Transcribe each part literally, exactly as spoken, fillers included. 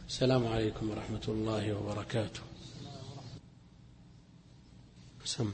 السلام عليكم ورحمة الله وبركاته. سم.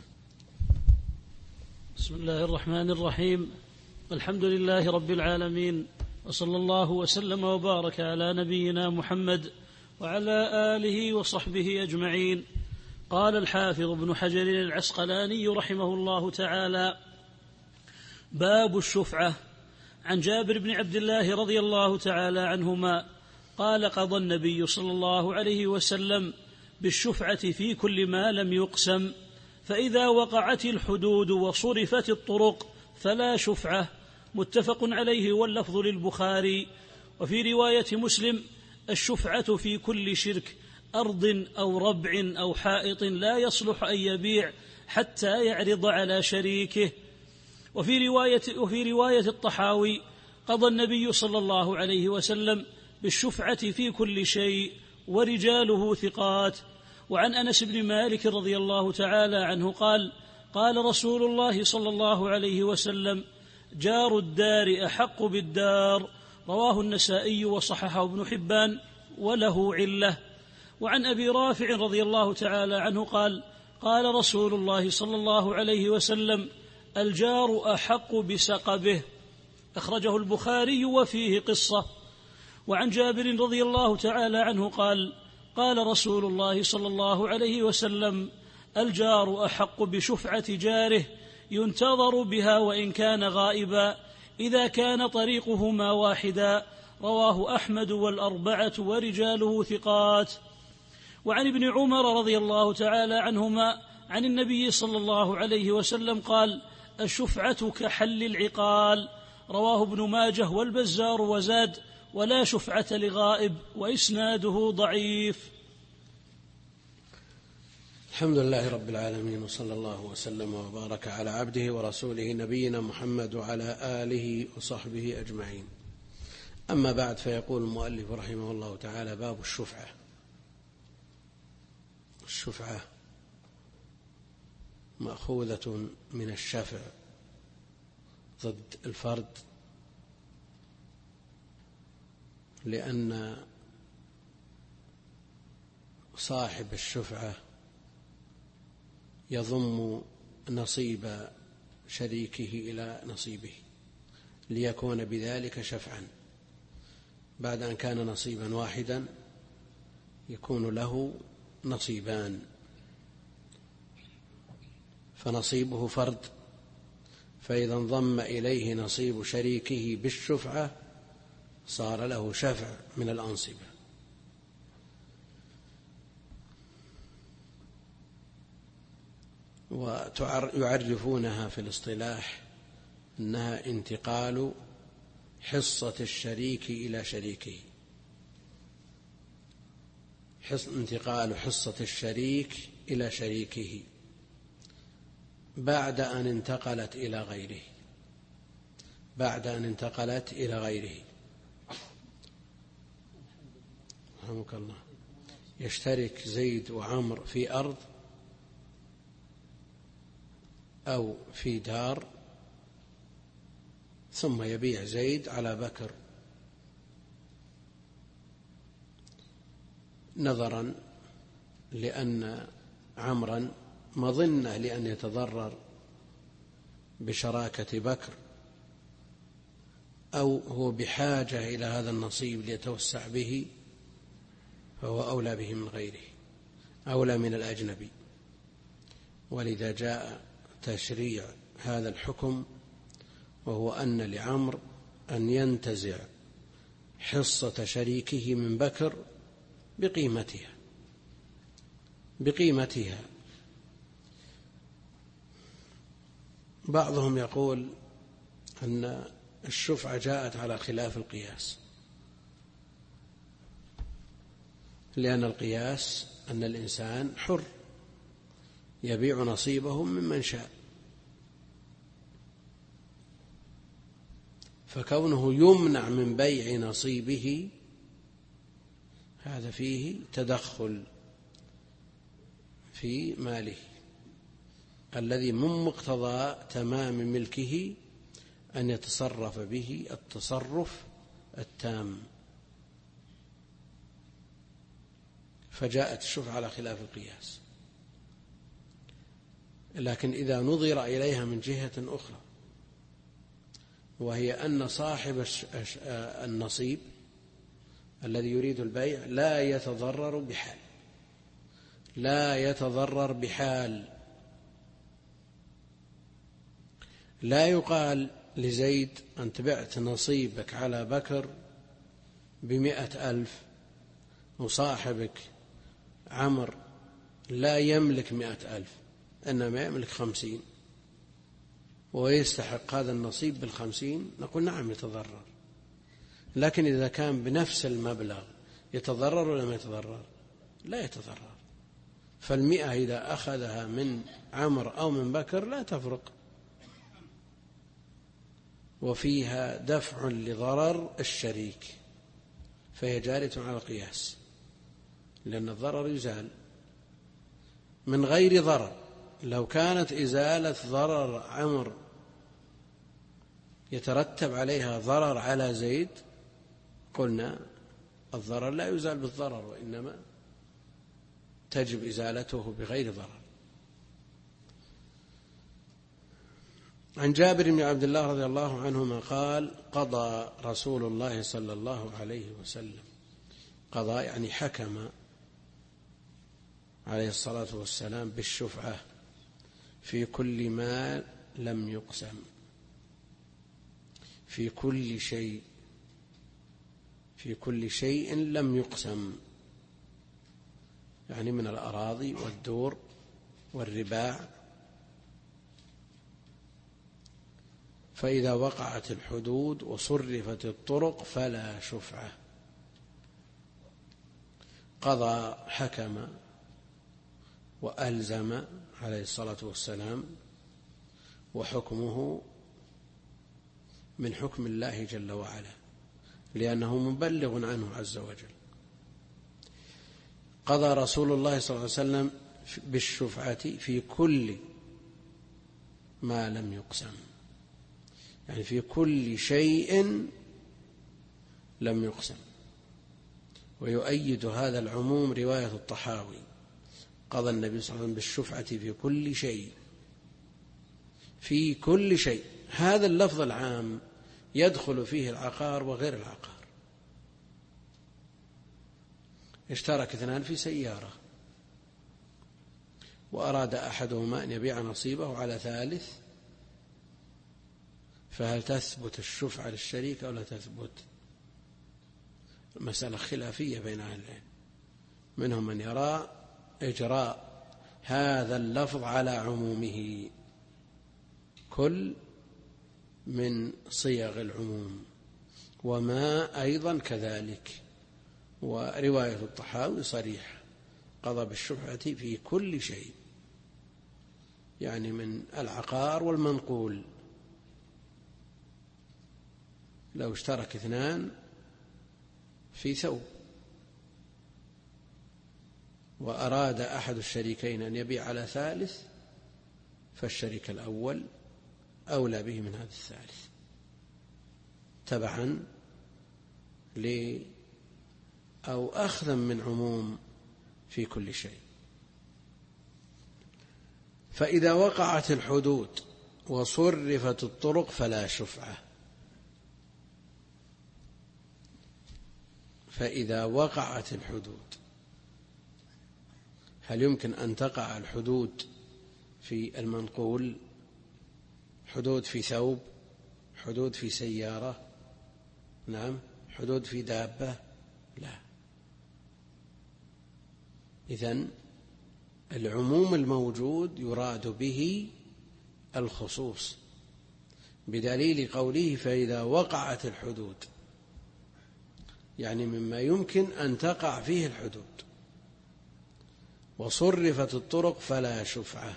بسم الله الرحمن الرحيم. الحمد لله رب العالمين، وصلى الله وسلم وبارك على نبينا محمد وعلى آله وصحبه أجمعين. قال الحافظ ابن حجر العسقلاني رحمه الله تعالى: باب الشفعة. عن جابر بن عبد الله رضي الله تعالى عنهما قال: قضى النبي صلى الله عليه وسلم بالشفعة في كل ما لم يقسم، فإذا وقعت الحدود وصرفت الطرق فلا شفعة. متفق عليه واللفظ للبخاري. وفي رواية مسلم: الشفعة في كل شرك، أرض أو ربع أو حائط لا يصلح أن يبيع حتى يعرض على شريكه. وفي رواية, وفي رواية الطحاوي: قضى النبي صلى الله عليه وسلم بالشفعة في كل شيء، ورجاله ثقات. وعن أنس بن مالك رضي الله تعالى عنه قال: قال رسول الله صلى الله عليه وسلم: جار الدار أحق بالدار. رواه النسائي وصححه ابن حبان وله علة. وعن أبي رافع رضي الله تعالى عنه قال: قال رسول الله صلى الله عليه وسلم: الجار أحق بسقبه. أخرجه البخاري وفيه قصة. وعن جابر رضي الله تعالى عنه قال: قال رسول الله صلى الله عليه وسلم: الجار أحق بشفعة جاره، ينتظر بها وإن كان غائبا، إذا كان طريقهما واحدا. رواه أحمد والأربعة ورجاله ثقات. وعن ابن عمر رضي الله تعالى عنهما عن النبي صلى الله عليه وسلم قال: الشفعة كحل العقال. رواه ابن ماجه والبزار وزاد: ولا شفعة لغائب، وإسناده ضعيف. الحمد لله رب العالمين، وصلى الله وسلم وبارك على عبده ورسوله نبينا محمد وعلى آله وصحبه أجمعين. أما بعد، فيقول المؤلف رحمه الله تعالى: باب الشفعة. الشفعة مأخوذة من الشفع ضد الفرد، لأن صاحب الشفعة يضم نصيب شريكه إلى نصيبه ليكون بذلك شفعا. بعد أن كان نصيبا واحدا يكون له نصيبان، فنصيبه فرد، فإذا انضم إليه نصيب شريكه بالشفعة صار له شفع من الأنصبة. ويعرفونها في الاصطلاح أنها انتقال حصة الشريك إلى شريكه، انتقال حصة الشريك إلى شريكه بعد أن انتقلت إلى غيره بعد أن انتقلت إلى غيره رحمك الله. يشترك زيد وعمر في أرض أو في دار، ثم يبيع زيد على بكر نظرا لأن عمرا مظنة لأن يتضرر بشراكة بكر، أو هو بحاجة إلى هذا النصيب ليتوسع به، فهو أولى به من غيره، أولى من الأجنبي. ولذا جاء تشريع هذا الحكم، وهو أن لعمر أن ينتزع حصة شريكه من بكر بقيمتها بقيمتها بعضهم يقول أن الشفعة جاءت على خلاف القياس، لأن القياس أن الإنسان حر يبيع نصيبه ممن شاء، فكونه يمنع من بيع نصيبه هذا فيه تدخل في ماله الذي من مقتضى تمام ملكه أن يتصرف به التصرف التام. فجاءت الشفعة على خلاف القياس. لكن إذا نظر إليها من جهة أخرى، وهي أن صاحب النصيب الذي يريد البيع لا يتضرر بحال، لا يتضرر بحال. لا يقال لزيد أنت بعت نصيبك على بكر بمئة ألف، وصاحبك عمر لا يملك مئة ألف إنما يملك خمسين ويستحق هذا النصيب بالخمسين، نقول نعم يتضرر. لكن إذا كان بنفس المبلغ يتضرر ولا ما يتضرر؟ لا يتضرر. فالمئة إذا أخذها من عمر أو من بكر لا تفرق، وفيها دفع لضرر الشريك، فهي جارية على القياس، لأن الضرر يزال من غير ضرر. لو كانت إزالة ضرر عمر يترتب عليها ضرر على زيد قلنا الضرر لا يزال بالضرر، وإنما تجب إزالته بغير ضرر. عن جابر بن عبد الله رضي الله عنهما قال: قضى رسول الله صلى الله عليه وسلم، قضى يعني حكم عليه الصلاة والسلام بالشفعة في كل ما لم يقسم، في كل شيء، في كل شيء لم يقسم، يعني من الأراضي والدور والرباع. فإذا وقعت الحدود وصرفت الطرق فلا شفعة. قضى حكم وألزم عليه الصلاة والسلام، وحكمه من حكم الله جل وعلا، لأنه مبلغ عنه عز وجل. قضى رسول الله صلى الله عليه وسلم بالشفعة في كل ما لم يقسم، يعني في كل شيء لم يقسم. ويؤيد هذا العموم رواية الطحاوي: قضى النبي صلى الله عليه وسلم بالشفعة في كل شيء، في كل شيء. هذا اللفظ العام يدخل فيه العقار وغير العقار. اشترك اثنان في سيارة وأراد أحدهما أن يبيع نصيبه على ثالث، فهل تثبت الشفعة للشريك أو لا تثبت؟ مسألة خلافية بين أهل العلم، منهم من يرى إجراء هذا اللفظ على عمومه، كل من صيغ العموم، وما أيضا كذلك. ورواية الطحاوي صريحة: قضى بالشفعة في كل شيء، يعني من العقار والمنقول. لو اشترك اثنان في ثوب وأراد أحد الشريكين أن يبيع على ثالث، فالشريك الأول أولى به من هذا الثالث، تبعا ل أو أخذا من عموم في كل شيء. فإذا وقعت الحدود وصرفت الطرق فلا شفعة. فإذا وقعت الحدود، هل يمكن أن تقع الحدود في المنقول؟ حدود في ثوب، حدود في سيارة، نعم، حدود في دابة؟ لا. إذن العموم الموجود يراد به الخصوص، بدليل قوله: فإذا وقعت الحدود، يعني مما يمكن أن تقع فيه الحدود، وصرفت الطرق فلا شفعة.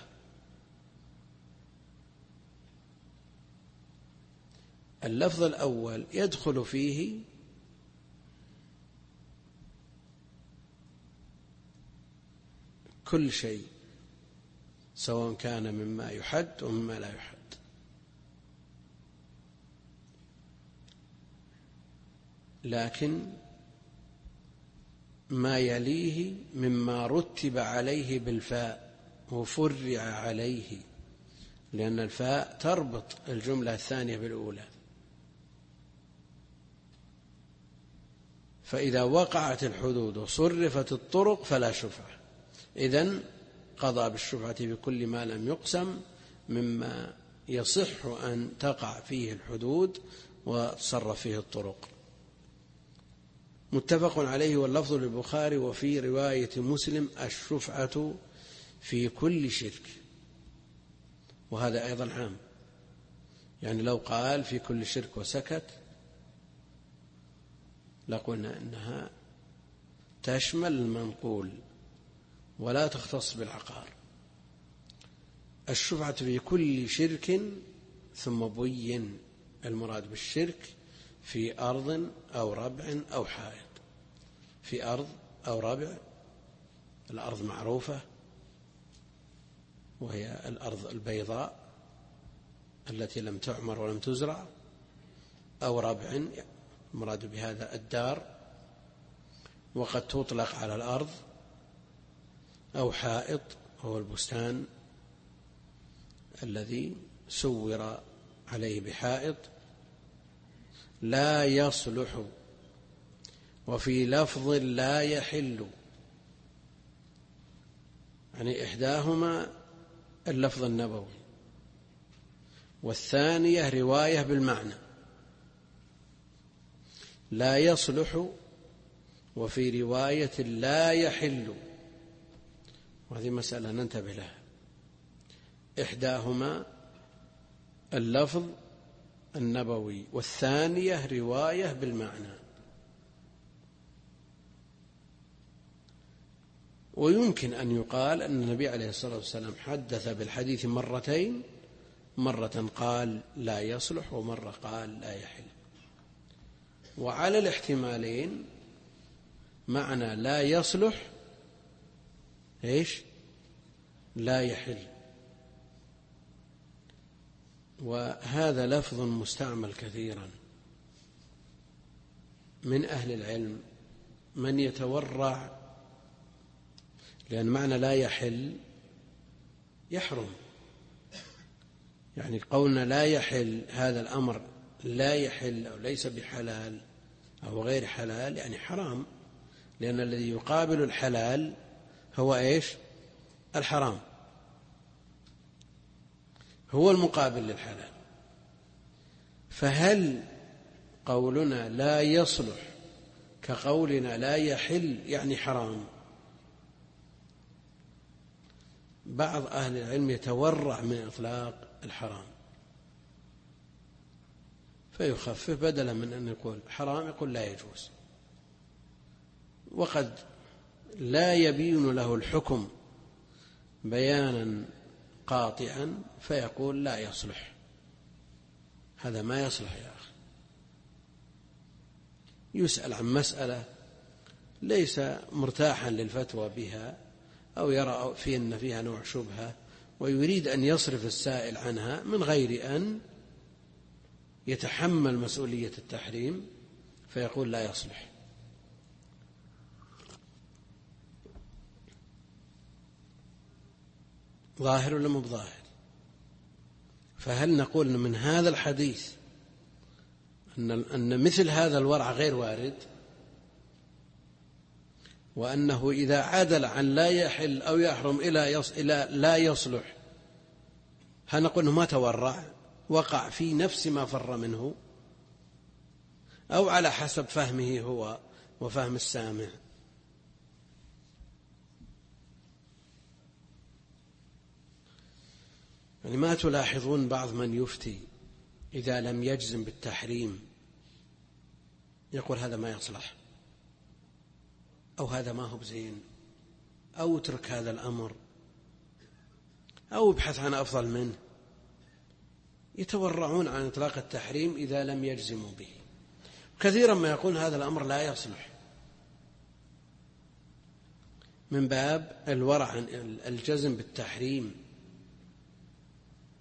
اللفظ الأول يدخل فيه كل شيء، سواء كان مما يحد ومما لا يحد. لكن ما يليه مما رتب عليه بالفاء وفرع عليه، لأن الفاء تربط الجملة الثانية بالأولى. فإذا وقعت الحدود وصرفت الطرق فلا شفعة. إذن قضى بالشفعة بكل ما لم يقسم مما يصح أن تقع فيه الحدود وتصرف فيه الطرق. متفق عليه واللفظ للبخاري. وفي رواية مسلم الشفعة في كل شرك، وهذا أيضا عام، يعني لو قال في كل شرك وسكت لقلنا إنها تشمل المنقول ولا تختص بالعقار. الشفعة في كل شرك، ثم بين المراد بالشرك في أرض أو ربع أو حائط. في أرض أو ربع، الأرض معروفة وهي الأرض البيضاء التي لم تعمر ولم تزرع، أو ربع المراد بهذا الدار وقد تطلق على الأرض، أو حائط هو البستان الذي سور عليه بحائط. لا يصلح، وفي لفظ لا يحل، يعني إحداهما اللفظ النبوي والثانية رواية بالمعنى. لا يصلح وفي رواية لا يحل، وهذه مسألة ننتبه لها. إحداهما اللفظ النبوي والثانية رواية بالمعنى. ويمكن أن يقال أن النبي عليه الصلاة والسلام حدث بالحديث مرتين، مرة قال لا يصلح ومرة قال لا يحل. وعلى الاحتمالين معنى لا يصلح إيش؟ لا يحل. وهذا لفظ مستعمل كثيرا من أهل العلم من يتورع، لأن معنى لا يحل يحرم، يعني قولنا لا يحل هذا الأمر لا يحل أو ليس بحلال أو غير حلال، يعني حرام، لأن الذي يقابل الحلال هو إيش؟ الحرام، هو المقابل للحلال. فهل قولنا لا يصلح كقولنا لا يحل يعني حرام؟ بعض أهل العلم يتورع من إطلاق الحرام فيخفف، بدلا من أن يقول حرام يقول لا يجوز، وقد لا يبين له الحكم بيانا قاطعا فيقول لا يصلح. هذا ما يصلح يا أخي. يسأل عن مسألة ليس مرتاحا للفتوى بها أو يرى في أن فيها نوع شبهة ويريد أن يصرف السائل عنها من غير أن يتحمل مسؤولية التحريم، فيقول لا يصلح. ظاهر ولا مو بظاهر؟ فهل نقول من هذا الحديث أن أن مثل هذا الورع غير وارد، وأنه إذا عدل عن لا يحل أو يحرم إلى يص إلى لا يصلح هل نقول أنه ما تورع، وقع في نفس ما فر منه، أو على حسب فهمه هو وفهم السامع؟ يعني ما تلاحظون بعض من يفتي إذا لم يجزم بالتحريم يقول هذا ما يصلح، أو هذا ما هو بزين، أو اترك هذا الأمر، أو ابحث عن أفضل منه. يتورعون عن إطلاق التحريم إذا لم يجزموا به. كثيرا ما يقول هذا الأمر لا يصلح من باب الورع عن الجزم بالتحريم.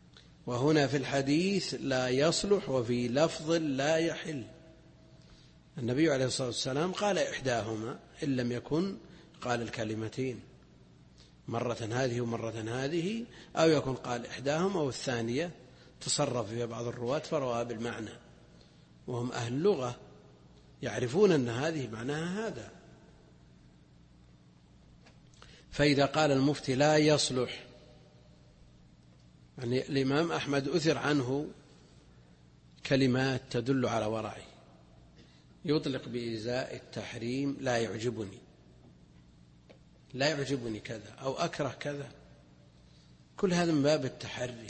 وهنا في الحديث لا يصلح وفي لفظ لا يحل، النبي عليه الصلاة والسلام قال إحداهما إن لم يكن قال الكلمتين، مرة هذه ومرة هذه، أو يكون قال إحداهما أو الثانية. تصرف فيها بعض الرواة فرواها بالمعنى، وهم أهل اللغة يعرفون أن هذه معناها هذا. فإذا قال المفتي لا يصلح، يعني الإمام أحمد أثر عنه كلمات تدل على ورعه، يطلق بإزاء التحريم لا يعجبني، لا يعجبني كذا، أو أكره كذا، كل هذا من باب التحري.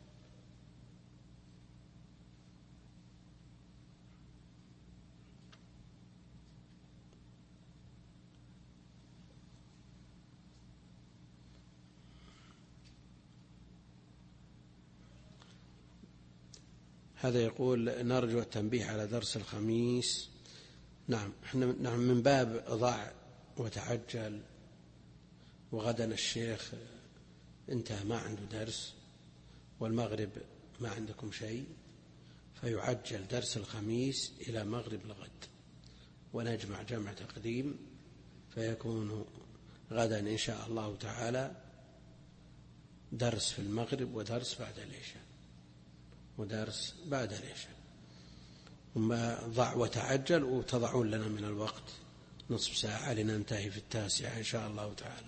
هذا يقول نرجو التنبيه على درس الخميس. نعم، احنا نعم من باب ضع وتعجل، وغدا الشيخ انتهى ما عنده درس، والمغرب ما عندكم شيء، فيعجل درس الخميس إلى مغرب الغد، ونجمع جمع تقديم، فيكون غدا إن شاء الله تعالى درس في المغرب ودرس بعد العشاء ودرس بعد العشاء. وما ضع وتعجل، وتضعون لنا من الوقت نصف ساعة لننتهي في التاسعة إن شاء الله تعالى.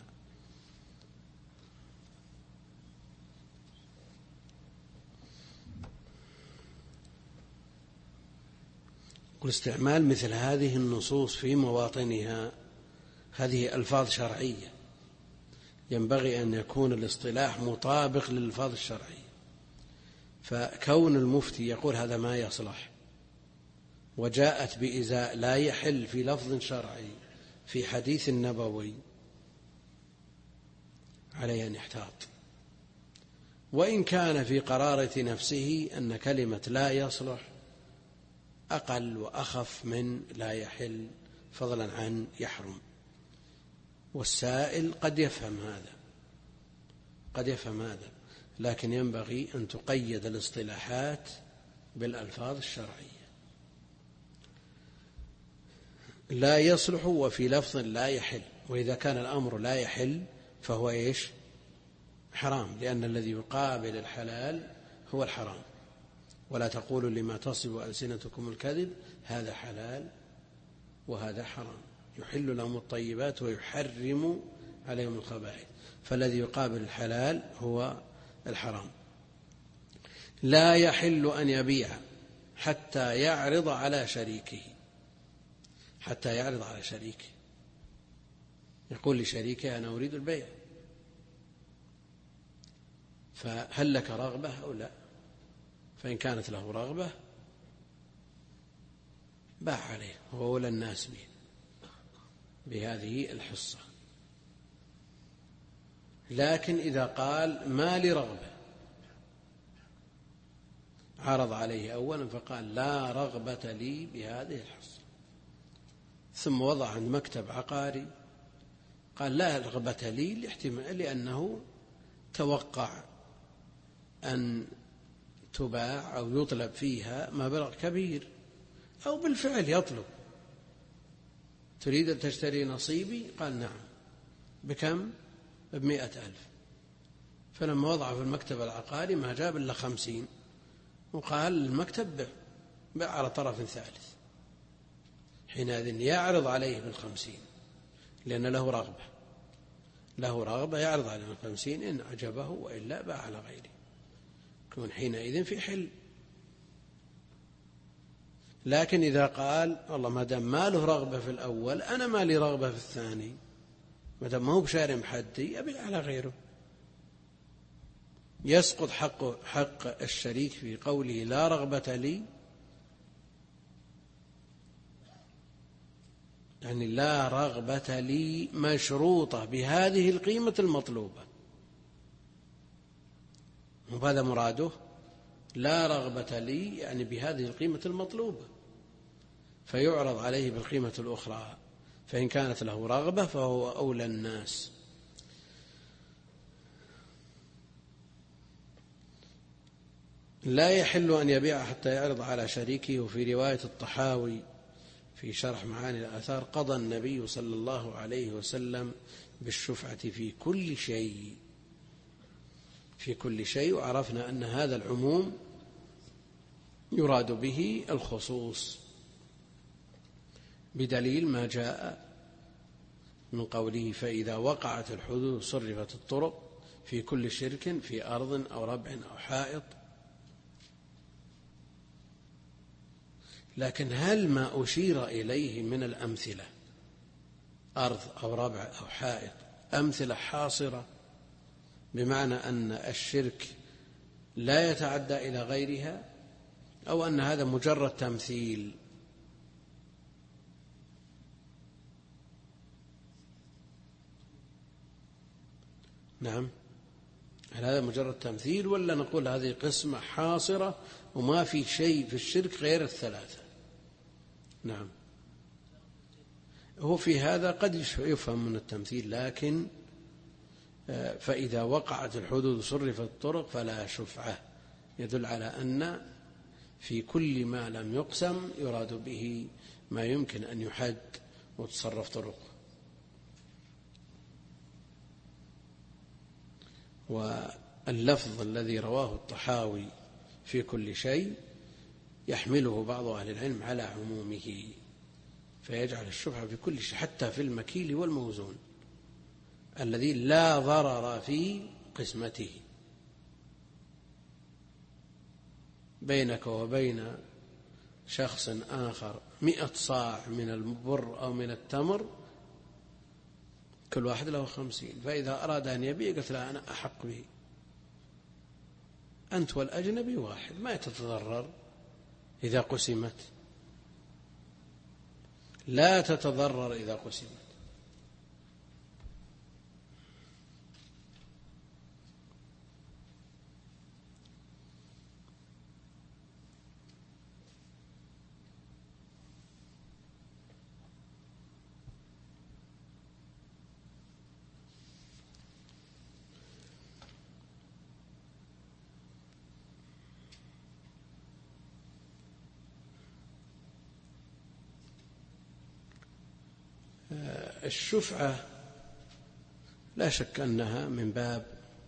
والاستعمال مثل هذه النصوص في مواطنها هذه ألفاظ شرعية، ينبغي أن يكون الاصطلاح مطابق للألفاظ الشرعية. فكون المفتي يقول هذا ما يصلح، وجاءت بإزاء لا يحل في لفظ شرعي في حديث نبوي، عليه أن يحتاط. وإن كان في قرارة نفسه أن كلمة لا يصلح أقل وأخف من لا يحل، فضلا عن يحرم. والسائل قد يفهم هذا، قد يفهم هذا، لكن ينبغي أن تقيد الاصطلاحات بالألفاظ الشرعية. لا يصلح وفي لفظ لا يحل، وإذا كان الأمر لا يحل فهو إيش؟ حرام، لأن الذي يقابل الحلال هو الحرام. ولا تقولوا لما تصف ألسنتكم الكذب هذا حلال وهذا حرام، يحل لهم الطيبات ويحرم عليهم الخبائث، فالذي يقابل الحلال هو الحرام. لا يحل أن يبيع حتى يعرض على شريكه، حتى يعرض على شريكه، يقول لشريكه أنا أريد البيع، فهل لك رغبة أو لا؟ فإن كانت له رغبة باع عليه، هو أولى الناس به بهذه الحصة. لكن إذا قال ما لي رغبة، عرض عليه أولا فقال لا رغبة لي بهذه الحصة، ثم وضع عند مكتب عقاري قال لا رغبة لي لاحتمال، لأنه توقع أن تباع أو يطلب فيها مبلغ كبير، أو بالفعل يطلب تريد أن تشتري نصيبي؟ قال نعم. بكم؟ بمئة ألف. فلما وضع في المكتب العقاري ما جاب إلا خمسين، وقال المكتب بع, بع على طرف ثالث، حينئذ يعرض عليه بالخمسين لأن له رغبة، له رغبة يعرض عليه بالخمسين، إن أعجبه وإلا باع على غيره، يكون حينئذ في حل. لكن إذا قال والله ما دام ما له رغبة في الأول أنا ما لي رغبة في الثاني، ما دام ما هو بشارم حدي أبيع على غيره، يسقط حق حق الشريك في قوله لا رغبة لي، يعني لا رغبة لي مشروطة بهذه القيمة المطلوبة، وهذا مراده لا رغبة لي يعني بهذه القيمة المطلوبة، فيعرض عليه بالقيمة الأخرى، فإن كانت له رغبة فهو أولى الناس. لا يحل أن يبيع حتى يعرض على شريكه. وفي رواية الطحاوي في شرح معاني الآثار: قضى النبي صلى الله عليه وسلم بالشفعة في كل شيء، في كل شيء. وعرفنا أن هذا العموم يراد به الخصوص بدليل ما جاء من قوله: فإذا وقعت الحدود صرفت الطرق في كل شرك في أرض أو ربع أو حائط. لكن هل ما أشير إليه من الأمثلة أرض أو ربع أو حائط أمثلة حاصرة بمعنى أن الشرك لا يتعدى إلى غيرها، أو أن هذا مجرد تمثيل؟ نعم، هل هذا مجرد تمثيل ولا نقول هذه قسمة حاصرة وما في شيء في الشرك غير الثلاثة؟ نعم، هو في هذا قد يفهم من التمثيل، لكن فإذا وقعت الحدود صرفت الطرق فلا شفعة، يدل على أن في كل ما لم يقسم يراد به ما يمكن أن يحد وتصرف طرقه. واللفظ الذي رواه الطحاوي في كل شيء يحمله بعض أهل العلم على عمومه، فيجعل الشفعة في كل شيء حتى في المكيل والموزون الذي لا ضرر في قسمته. بينك وبين شخص آخر مئة صاع من البر أو من التمر، كل واحد له خمسين، فإذا أراد أن يبيع قلت لا أنا أحق به، أنت والأجنبي واحد، ما تتضرر إذا قسمت، لا تتضرر إذا قسمت. الشفعة لا شك أنها من باب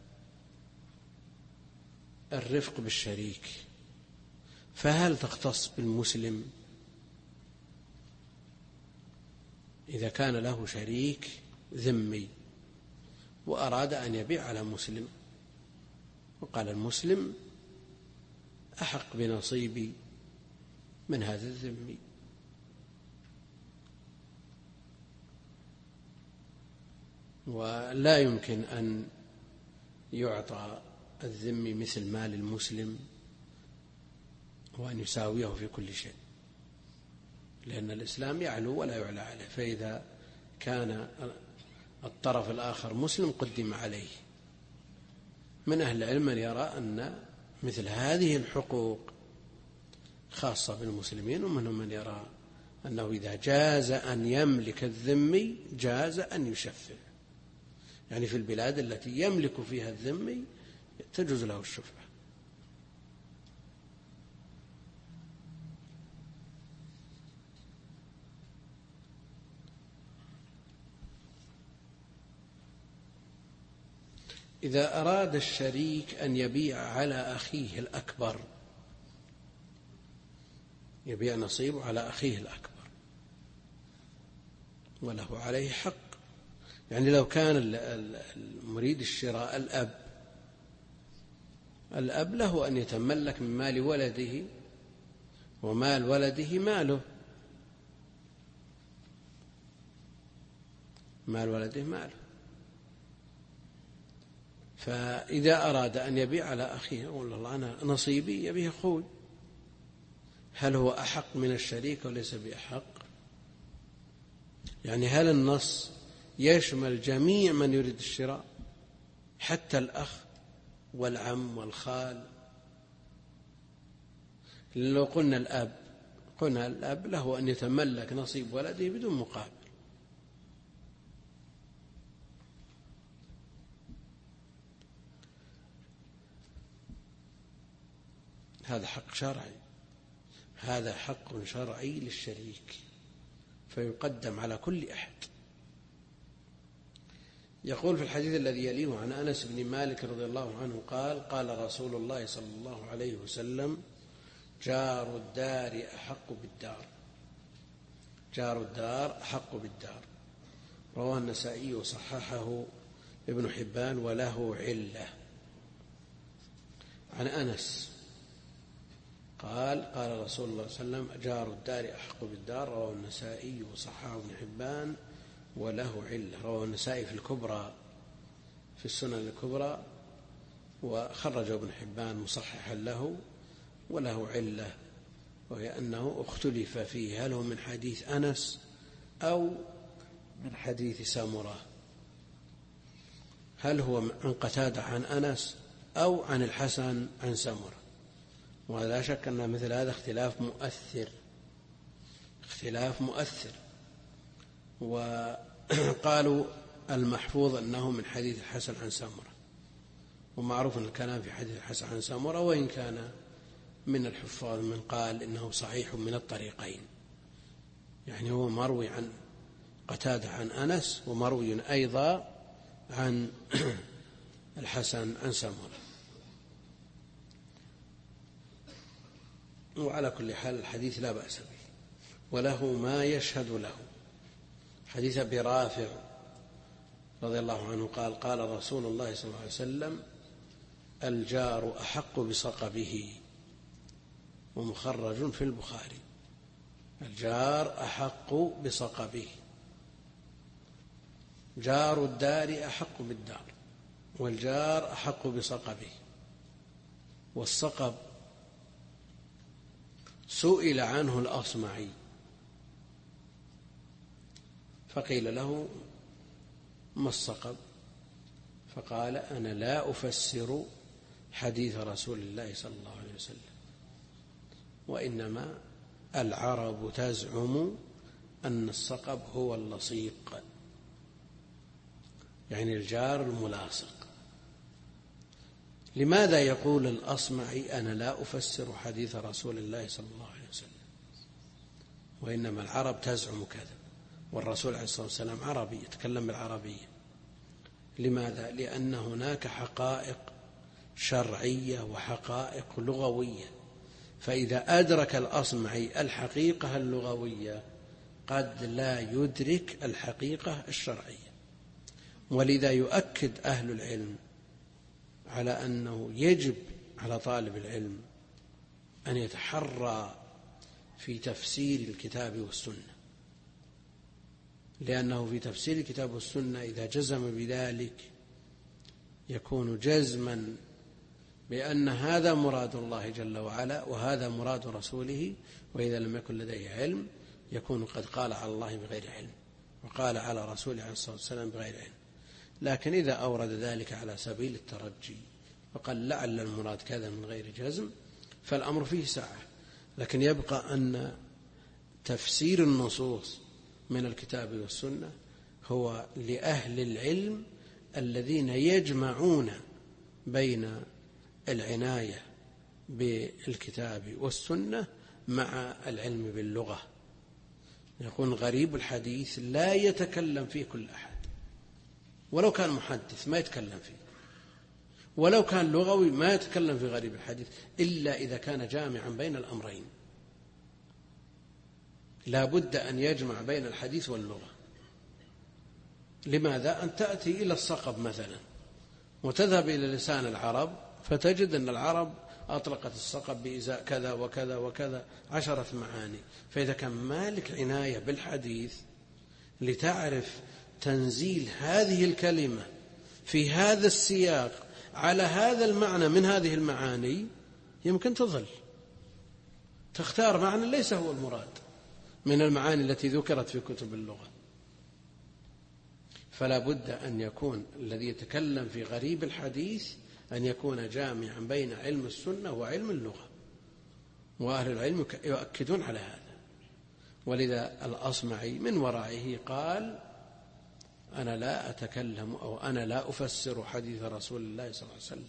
الرفق بالشريك، فهل تختص بالمسلم إذا كان له شريك ذمي وأراد أن يبيع على مسلم وقال المسلم أحق بنصيبي من هذا الذمي، ولا يمكن أن يعطى الذمي مثل مال المسلم وأن يساويه في كل شيء، لأن الإسلام يعلو ولا يعلى عليه، فإذا كان الطرف الآخر مسلم قدم عليه. من أهل العلم من يرى أن مثل هذه الحقوق خاصة بالمسلمين، ومنهم من يرى أنه إذا جاز أن يملك الذمي جاز أن يشفع، يعني في البلاد التي يملك فيها الذمي تجوز له الشفعة. إذا أراد الشريك أن يبيع على أخيه الأكبر، يبيع نصيبه على أخيه الأكبر وله عليه حق، يعني لو كان المريد الشراء الأب، الأب له أن يتملك من مال ولده، ومال ولده ماله، مال ولده ماله، فإذا أراد أن يبيع على أخيه يقول الله أنا نصيبي يبيه أخوي، هل هو أحق من الشريك وليس بأحق؟ يعني هل النص يشمل جميع من يريد الشراء حتى الأخ والعم والخال؟ لو قلنا الأب، قلنا الأب له أن يتملك نصيب ولده بدون مقابل، هذا حق شرعي، هذا حق شرعي للشريك فيقدم على كل أحد. يقول في الحديث الذي يليه عن أنس بن مالك رضي الله عنه قال قال رسول الله صلى الله عليه وسلم جار الدار أحق بالدار جار الدار أحق بالدار. رواه النسائي وصححه ابن حبان وله علة. عن أنس قال قال رسول الله صلى الله عليه وسلم جار الدار أحق بالدار. رواه النسائي وصححه ابن حبان وله علة. رواه النسائي في الكبرى في السنن الكبرى وخرجه ابن حبان مصححا له وله علة، وهي أنه اختلف فيه هل هو من حديث أنس أو من حديث سامرة، هل هو عن قتادة عن أنس أو عن الحسن عن سامرة. ولا شك أن مثل هذا اختلاف مؤثر اختلاف مؤثر وقالوا المحفوظ أنه من حديث الحسن عن سامرة، ومعروف أن الكلام في حديث الحسن عن سامرة، وإن كان من الحفاظ من قال إنه صحيح من الطريقين، يعني هو مروي عن قتادة عن أنس ومروي أيضا عن الحسن عن سامرة. وعلى كل حال الحديث لا بأس به وله ما يشهد له. حديث أبي رافع رضي الله عنه قال قال رسول الله صلى الله عليه وسلم الجار أحق بصقبه، ومخرج في البخاري. الجار أحق بصقبه، جار الدار أحق بالدار، والجار أحق بصقبه. والصقب سئل عنه الأصمعي فقيل له ما الصقب؟ فقال أنا لا أفسر حديث رسول الله صلى الله عليه وسلم، وإنما العرب تزعم أن الصقب هو اللصيق، يعني الجار الملاصق. لماذا يقول الأصمعي أنا لا أفسر حديث رسول الله صلى الله عليه وسلم، وإنما العرب تزعم كذا، والرسول عليه الصلاة والسلام عربي يتكلم بالعربية. لماذا؟ لأن هناك حقائق شرعية وحقائق لغوية، فإذا أدرك الأصمعي الحقيقة اللغوية قد لا يدرك الحقيقة الشرعية. ولذا يؤكد أهل العلم على أنه يجب على طالب العلم أن يتحرى في تفسير الكتاب والسنة، لأنه في تفسير الكتاب والسنة إذا جزم بذلك يكون جزما بأن هذا مراد الله جل وعلا وهذا مراد رسوله، وإذا لم يكن لديه علم يكون قد قال على الله بغير علم وقال على رسوله عليه الصلاة والسلام بغير علم. لكن إذا أورد ذلك على سبيل الترجي وقال لعل المراد كذا من غير جزم فالأمر فيه سعة. لكن يبقى أن تفسير النصوص من الكتاب والسنة هو لأهل العلم الذين يجمعون بين العناية بالكتاب والسنة مع العلم باللغة. يكون غريب الحديث لا يتكلم فيه كل أحد، ولو كان محدث ما يتكلم فيه، ولو كان لغوي ما يتكلم في غريب الحديث، إلا إذا كان جامعا بين الأمرين. لا بد أن يجمع بين الحديث واللغة. لماذا؟ أن تأتي إلى الصقب مثلا وتذهب إلى لسان العرب فتجد أن العرب أطلقت الصقب بإزاء كذا وكذا وكذا عشرة معاني. فإذا كان مالك عناية بالحديث لتعرف تنزيل هذه الكلمة في هذا السياق على هذا المعنى من هذه المعاني، يمكن تضل تختار معنى ليس هو المراد من المعاني التي ذكرت في كتب اللغة. فلا بد أن يكون الذي يتكلم في غريب الحديث أن يكون جامعا بين علم السنة وعلم اللغة، وأهل العلم يؤكدون على هذا. ولذا الأصمعي من ورائه قال أنا لا أتكلم أو أنا لا أفسر حديث رسول الله صلى الله عليه وسلم،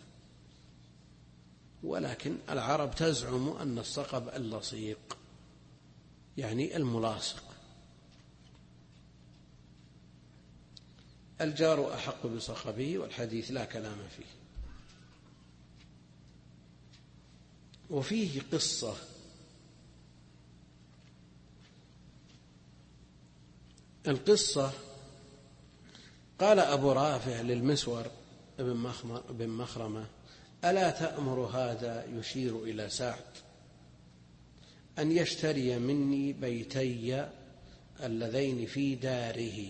ولكن العرب تزعم أن الصقب اللصيق يعني الملاصق، الجار أحق بصخبه، والحديث لا كلام فيه. وفيه قصة القصة قال أبو رافع للمسور بن مخرمة: ألا تأمر هذا، يشير إلى سعد، أن يشتري مني بيتي اللذين في داره؟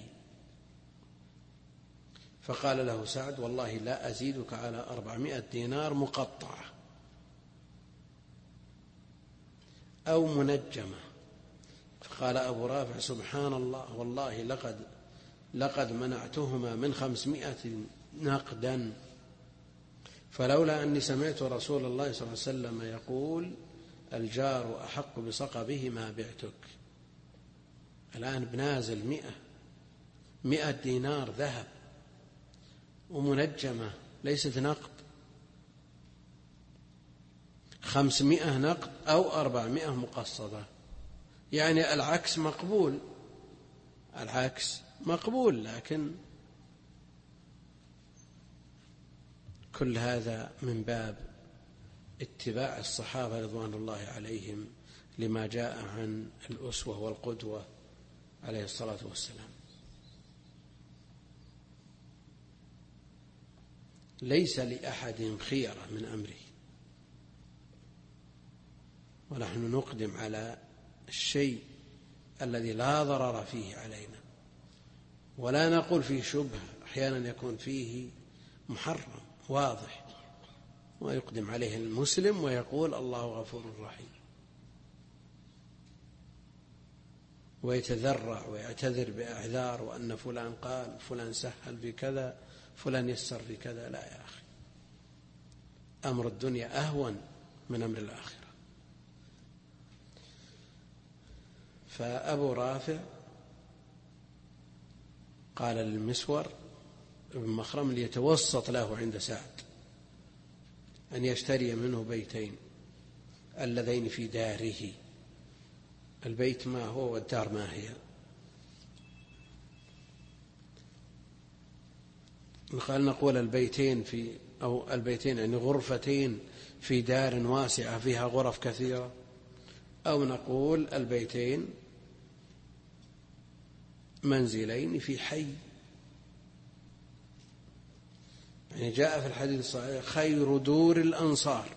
فقال له سعد: والله لا أزيدك على أربعمائة دينار مقطعة أو منجمة. فقال أبو رافع: سبحان الله، والله لقد لقد منعتهما من خمسمائة نقدا، فلولا أني سمعت رسول الله صلى الله عليه وسلم يقول: الجار أحق بصقبه ما بعتك. الآن بنازل مئة مئة دينار ذهب ومنجمة ليست نقد، خمسمائة نقد أو أربعمائة مقصدة، يعني العكس مقبول، العكس مقبول. لكن كل هذا من باب اتباع الصحابة رضوان الله عليهم لما جاء عن الأسوة والقدوة عليه الصلاة والسلام. ليس لأحد خيرة من أمره، ونحن نقدم على الشيء الذي لا ضرر فيه علينا، ولا نقول فيه شبهة، أحيانا يكون فيه محرم واضح ويقدم عليه المسلم ويقول: الله غفور رحيم، ويتذرع ويعتذر بأعذار، وأن فلان قال، فلان سهل في كذا، فلان يسر في كذا. لا يا أخي، أمر الدنيا أهون من أمر الآخرة. فأبو رافع قال للمسور بن مخرم ليتوسط له عند سعد أن يشتري منه بيتين اللذين في داره. البيت ما هو والدار ما هي؟ قال: نقول البيتين في أو البيتين يعني غرفتين في دار واسعة فيها غرف كثيرة، أو نقول البيتين منزلين في حي. يعني جاء في الحديث الصحيح: خير دور الأنصار.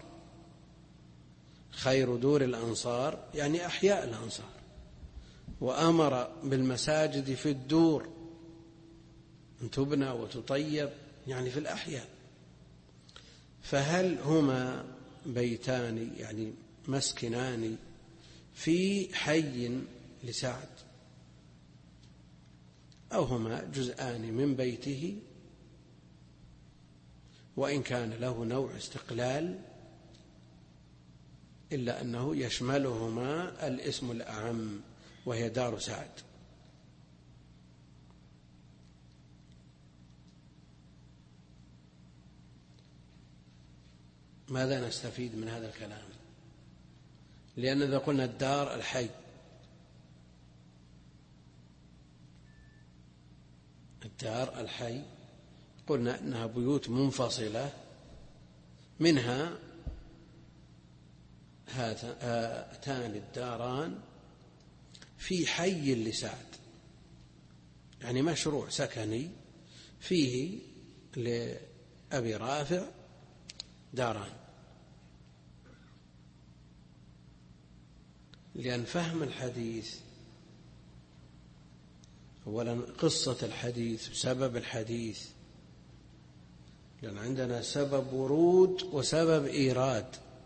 خير دور الأنصار يعني أحياء الأنصار، وأمر بالمساجد في الدور أن تبنى وتطيب، يعني في الأحياء. فهل هما بيتان يعني مسكنان في حي لسعد، أو هما جزءان من بيته، وإن كان له نوع استقلال إلا أنه يشملهما الاسم الأعم وهي دار سعد. ماذا نستفيد من هذا الكلام؟ لأن إذا قلنا الدار الحي، الدار الحي قلنا أنها بيوت منفصلة، منها هاتان الداران في حي لسعد، يعني مشروع سكني فيه لأبي رافع داران. لأن فهم الحديث أولا قصة الحديث وسبب الحديث، لأن عندنا سبب ورود وسبب إيراد.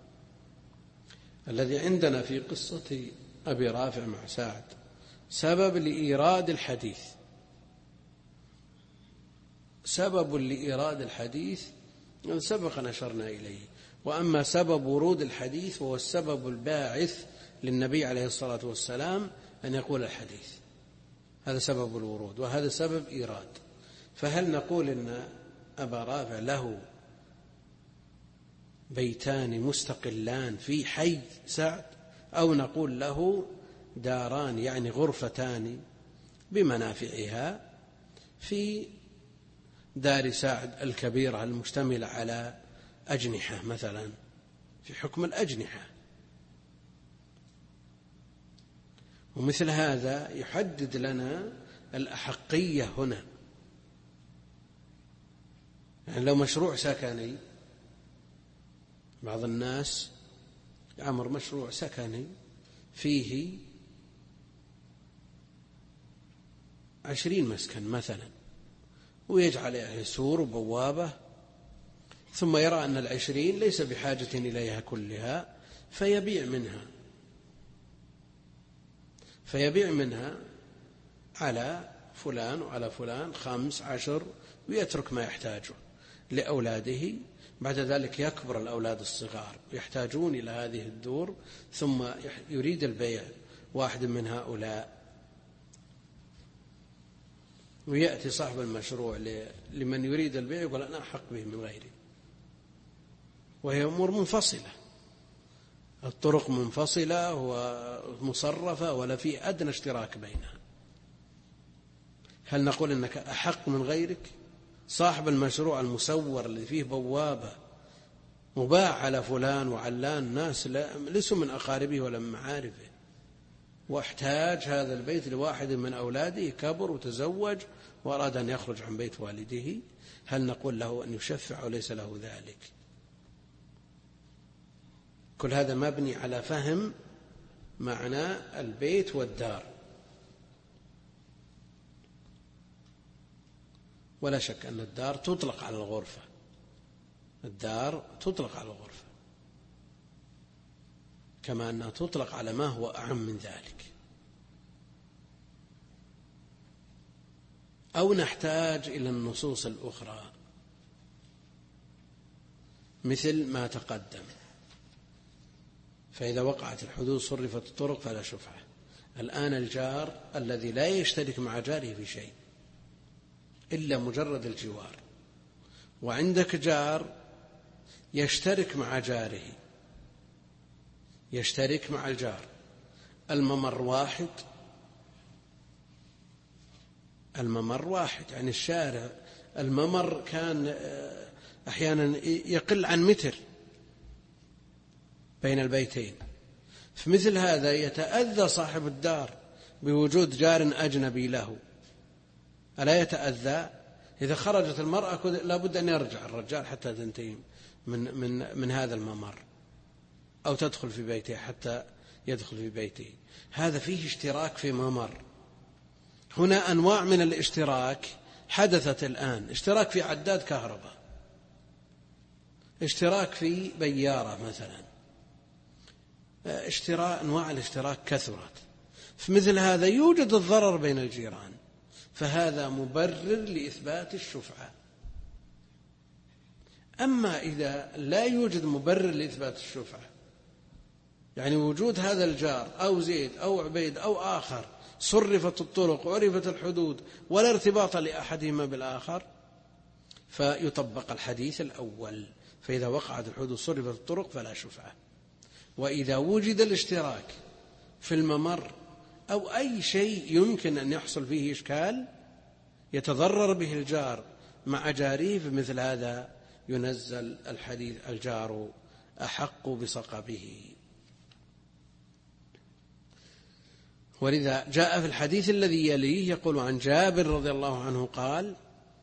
الذي عندنا في قصة أبي رافع مع سعد سبب لإيراد الحديث، سبب لإيراد الحديث سبق نشرنا إليه. وأما سبب ورود الحديث فهو السبب الباعث للنبي عليه الصلاة والسلام أن يقول الحديث، هذا سبب الورود وهذا سبب إيراد. فهل نقول إن أبا رافع له بيتان مستقلان في حي سعد، أو نقول له داران يعني غرفتان بمنافعها في دار ساعد الكبيرة المشتملة على أجنحة مثلا في حكم الأجنحة، ومثل هذا يحدد لنا الأحقية هنا. يعني لو مشروع سكني، بعض الناس يعمر مشروع سكني فيه عشرين مسكن مثلا، ويجعل عليه سور وبوابة، ثم يرى أن العشرين ليس بحاجة إليها كلها فيبيع منها فيبيع منها على فلان وعلى فلان خمس عشر، ويترك ما يحتاجه لأولاده. بعد ذلك يكبر الأولاد الصغار يحتاجون إلى هذه الدور، ثم يريد البيع واحد من هؤلاء، ويأتي صاحب المشروع لمن يريد البيع يقول أنا أحق به من غيري، وهي أمور منفصلة، الطرق منفصلة ومصرفة ولا في أدنى اشتراك بينها. هل نقول أنك أحق من غيرك؟ صاحب المشروع المسور اللي فيه بوابة مباع على فلان وعلان، ناس ليسوا من أقاربه ولا من معارفه، واحتاج هذا البيت لواحد من أولاده كبر وتزوج وأراد أن يخرج عن بيت والده، هل نقول له أن يشفع وليس له ذلك؟ كل هذا مبني على فهم معنى البيت والدار. ولا شك أن الدار تطلق على الغرفة، الدار تطلق على الغرفة كما أنها تطلق على ما هو أعم من ذلك. أو نحتاج إلى النصوص الأخرى مثل ما تقدم، فإذا وقعت الحدود صرفت الطرق فلا شفعة. الآن الجار الذي لا يشترك مع جاره في شيء إلا مجرد الجوار، وعندك جار يشترك مع جاره، يشترك مع الجار، الممر واحد، الممر واحد يعني الشارع، الممر كان أحيانا يقل عن متر بين البيتين، في مثل هذا يتأذى صاحب الدار بوجود جار أجنبي له، ألا يتأذى؟ إذا خرجت المرأة لابد أن يرجع الرجال حتى تنتهي من, من, من هذا الممر، أو تدخل في بيته حتى يدخل في بيته. هذا فيه اشتراك في ممر. هنا أنواع من الاشتراك حدثت الآن، اشتراك في عداد كهرباء، اشتراك في بيارة مثلا، اشتراك، أنواع الاشتراك كثرت. في مثل هذا يوجد الضرر بين الجيران، فهذا مبرر لإثبات الشفعة. أما إذا لا يوجد مبرر لإثبات الشفعة، يعني وجود هذا الجار أو زيد أو عبيد أو آخر، صرفت الطرق وعرفت الحدود ولا ارتباط لأحدهما بالآخر، فيطبق الحديث الأول، فإذا وقعت الحدود صرفت الطرق فلا شفعة. وإذا وجد الاشتراك في الممر أو أي شيء يمكن أن يحصل فيه إشكال يتضرر به الجار مع جاره، فمثل هذا ينزل الحديث الجار أحق بصقبه. ولذا جاء في الحديث الذي يليه يقول عن جابر رضي الله عنه قال: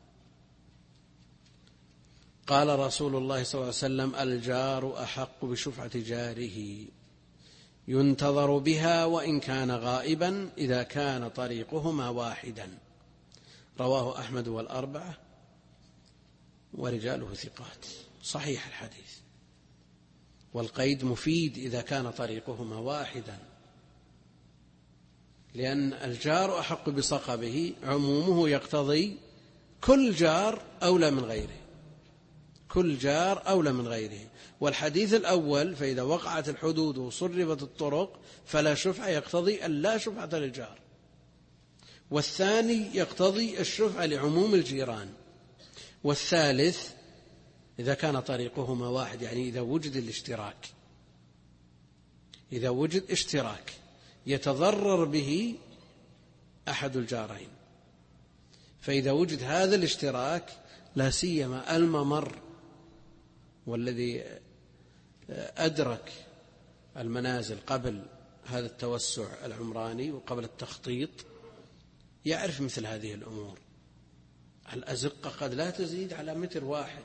قال رسول الله صلى الله عليه وسلم: الجار أحق بشفعة جاره ينتظر بها وإن كان غائبا إذا كان طريقهما واحدا. رواه أحمد والأربعة ورجاله ثقات. صحيح الحديث، والقيد مفيد إذا كان طريقهما واحدا، لأن الجار أحق بصقبه عمومه يقتضي كل جار أولى من غيره، كل جار أولى من غيره. والحديث الأول فإذا وقعت الحدود وصرفت الطرق فلا شفعة يقتضي أن لا شفعة للجار، والثاني يقتضي الشفعة لعموم الجيران، والثالث إذا كان طريقهما واحد، يعني إذا وجد الاشتراك، إذا وجد اشتراك يتضرر به أحد الجارين، فإذا وجد هذا الاشتراك لا سيما الممر والذي أدرك المنازل قبل هذا التوسع العمراني وقبل التخطيط يعرف مثل هذه الأمور. الأزقة قد لا تزيد على متر واحد.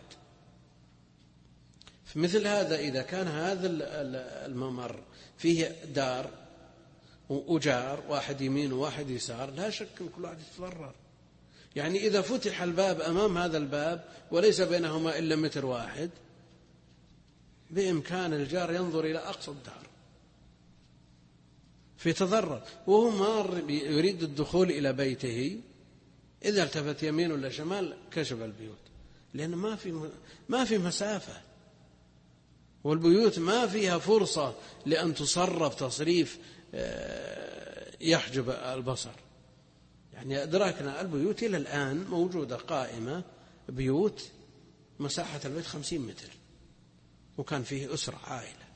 في مثل هذا إذا كان هذا الممر فيه دار وجار واحد يمين وواحد يسار لا شك أن كل واحد يتضرر. يعني إذا فتح الباب أمام هذا الباب وليس بينهما إلا متر واحد بإمكان الجار ينظر إلى أقصى الدار فيتضرر، وهو مار يريد الدخول إلى بيته إذا التفت يمين ولا شمال كشف البيوت، لأن ما في ما في مسافة، والبيوت ما فيها فرصة لأن تصرف تصريف يحجب البصر. يعني أدركنا البيوت إلى الآن موجودة قائمة بيوت مساحة البيت خمسين متر وكان فيه أسرة عائلة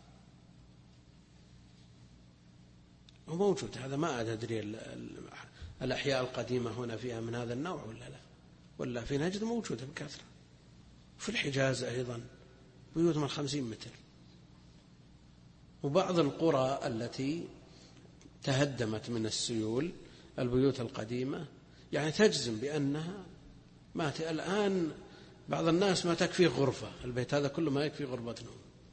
وموجود. هذا ما أدري الأحياء القديمة هنا فيها من هذا النوع ولا لا، ولا في نجد موجودة بكثرة. في الحجاز أيضا بيوت من خمسين متر. وبعض القرى التي تهدمت من السيول البيوت القديمة يعني تجزم بأنها ما الآن بعض الناس ما تكفي غرفة، البيت هذا كله ما يكفي غرفة نوم،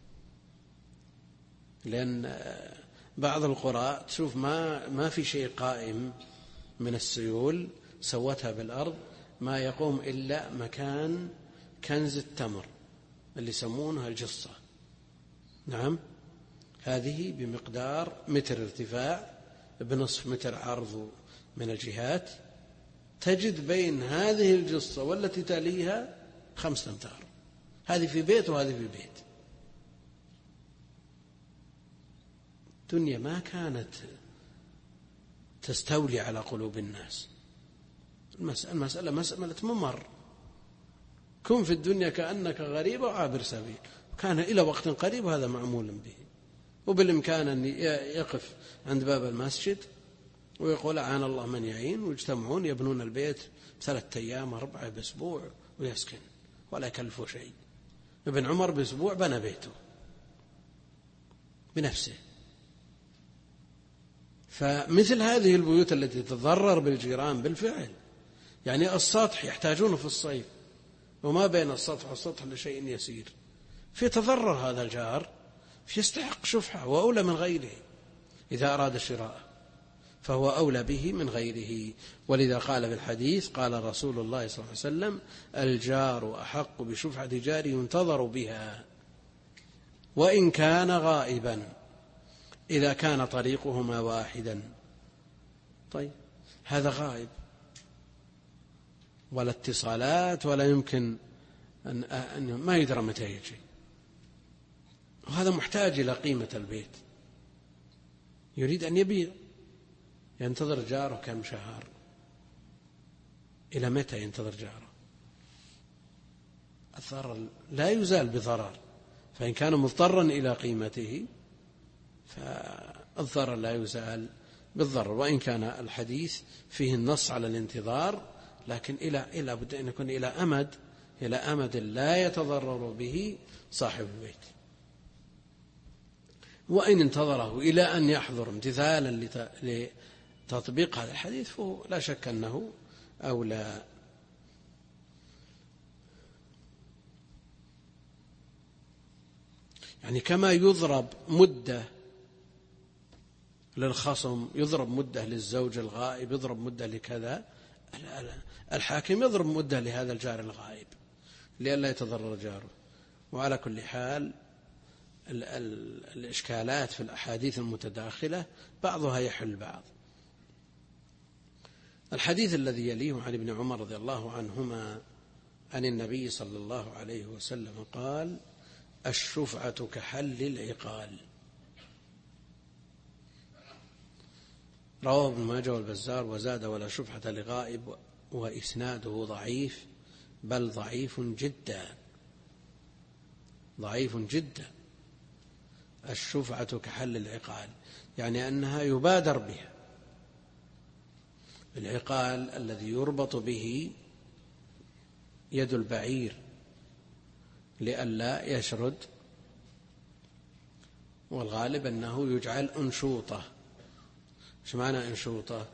لأن بعض القرى تشوف ما ما في شيء قائم من السيول سوتها بالأرض ما يقوم إلا مكان كنز التمر اللي يسمونها الجصة. نعم، هذه بمقدار متر ارتفاع بنصف متر عرض من الجهات، تجد بين هذه الجصة والتي تليها خمسة أمتار، هذه في بيت وهذه في بيت. الدنيا ما كانت تستولي على قلوب الناس. المسألة مسألة ممر، كن في الدنيا كأنك غريب وعابر سبيل، كان إلى وقت قريب وهذا معمول به. وبالإمكان أن يقف عند باب المسجد ويقول أعان الله من يعين، ويجتمعون يبنون البيت ثلاثة أيام أربعة بأسبوع ويسكن ولا يكلفه شيء. ابن عمر بأسبوع بنى بيته بنفسه. فمثل هذه البيوت التي تتضرر بالجيران بالفعل، يعني السطح يحتاجونه في الصيف وما بين السطح والسطح لشيء يسير، في تضرر هذا الجار فيستحق شفعة وأولى من غيره. إذا أراد شراءه فهو أولى به من غيره. ولذا قال في الحديث قال رسول الله صلى الله عليه وسلم الجار أحق بشفعة جاره ينتظر بها وإن كان غائبا إذا كان طريقهما واحدا. طيب هذا غائب ولا اتصالات ولا يمكن أن, أن ما يدرى متى يجي، وهذا محتاج إلى قيمة البيت، يريد أن يبيع، ينتظر جاره كم شهر، إلى متى ينتظر جاره؟ الضرر لا يزال بضرر، فإن كان مضطرا إلى قيمته فالضرر لا يزال بالضرر. وإن كان الحديث فيه النص على الانتظار، لكن إلى إلى بد أن يكون إلى أمد إلى أمد لا يتضرر به صاحب البيت. وإن انتظره إلى أن يحضر امتثالا لتطبيق هذا الحديث فهو لا شك أنه أولى. يعني كما يضرب مدة للخصم، يضرب مدة للزوج الغائب، يضرب مدة لكذا، الحاكم يضرب مدة لهذا الجار الغائب لئلا يتضرر جاره. وعلى كل حال ال ال الإشكالات في الأحاديث المتداخلة بعضها يحل بعض. الحديث الذي يليه عن ابن عمر رضي الله عنهما عن النبي صلى الله عليه وسلم قال الشفعة كحل العقال. رواه ابن ماجه والبزار وزاد ولا شفعة لغائب، وإسناده ضعيف، بل ضعيف جدا ضعيف جدا. الشفعة كحل العقال يعني أنها يبادر بها. العقال الذي يربط به يد البعير لئلا يشرد، والغالب أنه يجعل أنشوطة. ايش معنى أنشوطة؟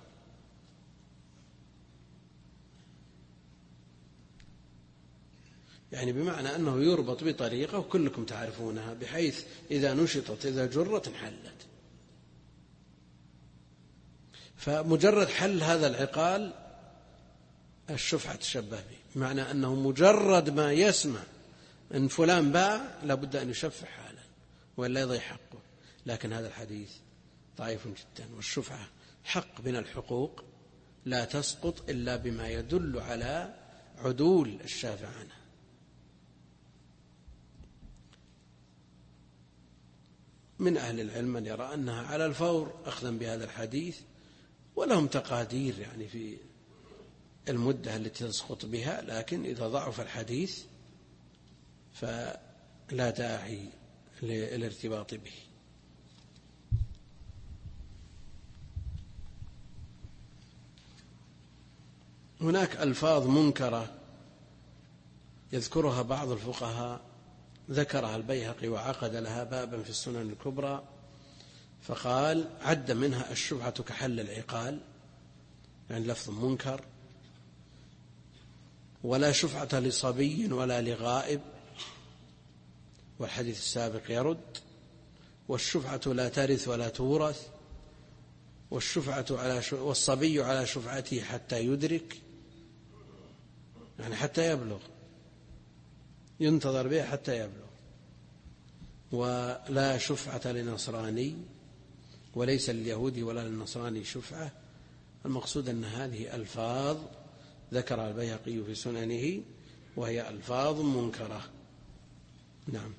يعني بمعنى أنه يربط بطريقة وكلكم تعرفونها، بحيث إذا نشطت إذا جرت انحلت. فمجرد حل هذا العقال الشفعة تشبه به، بمعنى أنه مجرد ما يسمع أن فلان باع لابد أن يشفع حالا ولا يضيع حقه. لكن هذا الحديث ضعيف جدا، والشفعة حق من الحقوق لا تسقط إلا بما يدل على عدول الشافع عنها. من أهل العلم من يرى أنها على الفور أخذا بهذا الحديث، ولهم تقادير يعني في المدة التي تسقط بها، لكن إذا ضعف الحديث فلا داعي للارتباط به. هناك ألفاظ منكرة يذكرها بعض الفقهاء، ذكرها البيهقي وعقد لها بابا في السنن الكبرى، فقال عد منها الشفعة كحل العقال، يعني لفظ منكر، ولا شفعة لصبي ولا لغائب، والحديث السابق يرد، والشفعة لا ترث ولا تورث، والشفعة على ش... والصبي على شفعته حتى يدرك، يعني حتى يبلغ، ينتظر به حتى يبلغ. ولا شفعة لنصراني، وليس لليهودي ولا للنصراني شفعة. المقصود أن هذه ألفاظ ذكرها البيهقي في سننه، وهي ألفاظ منكرة. نعم.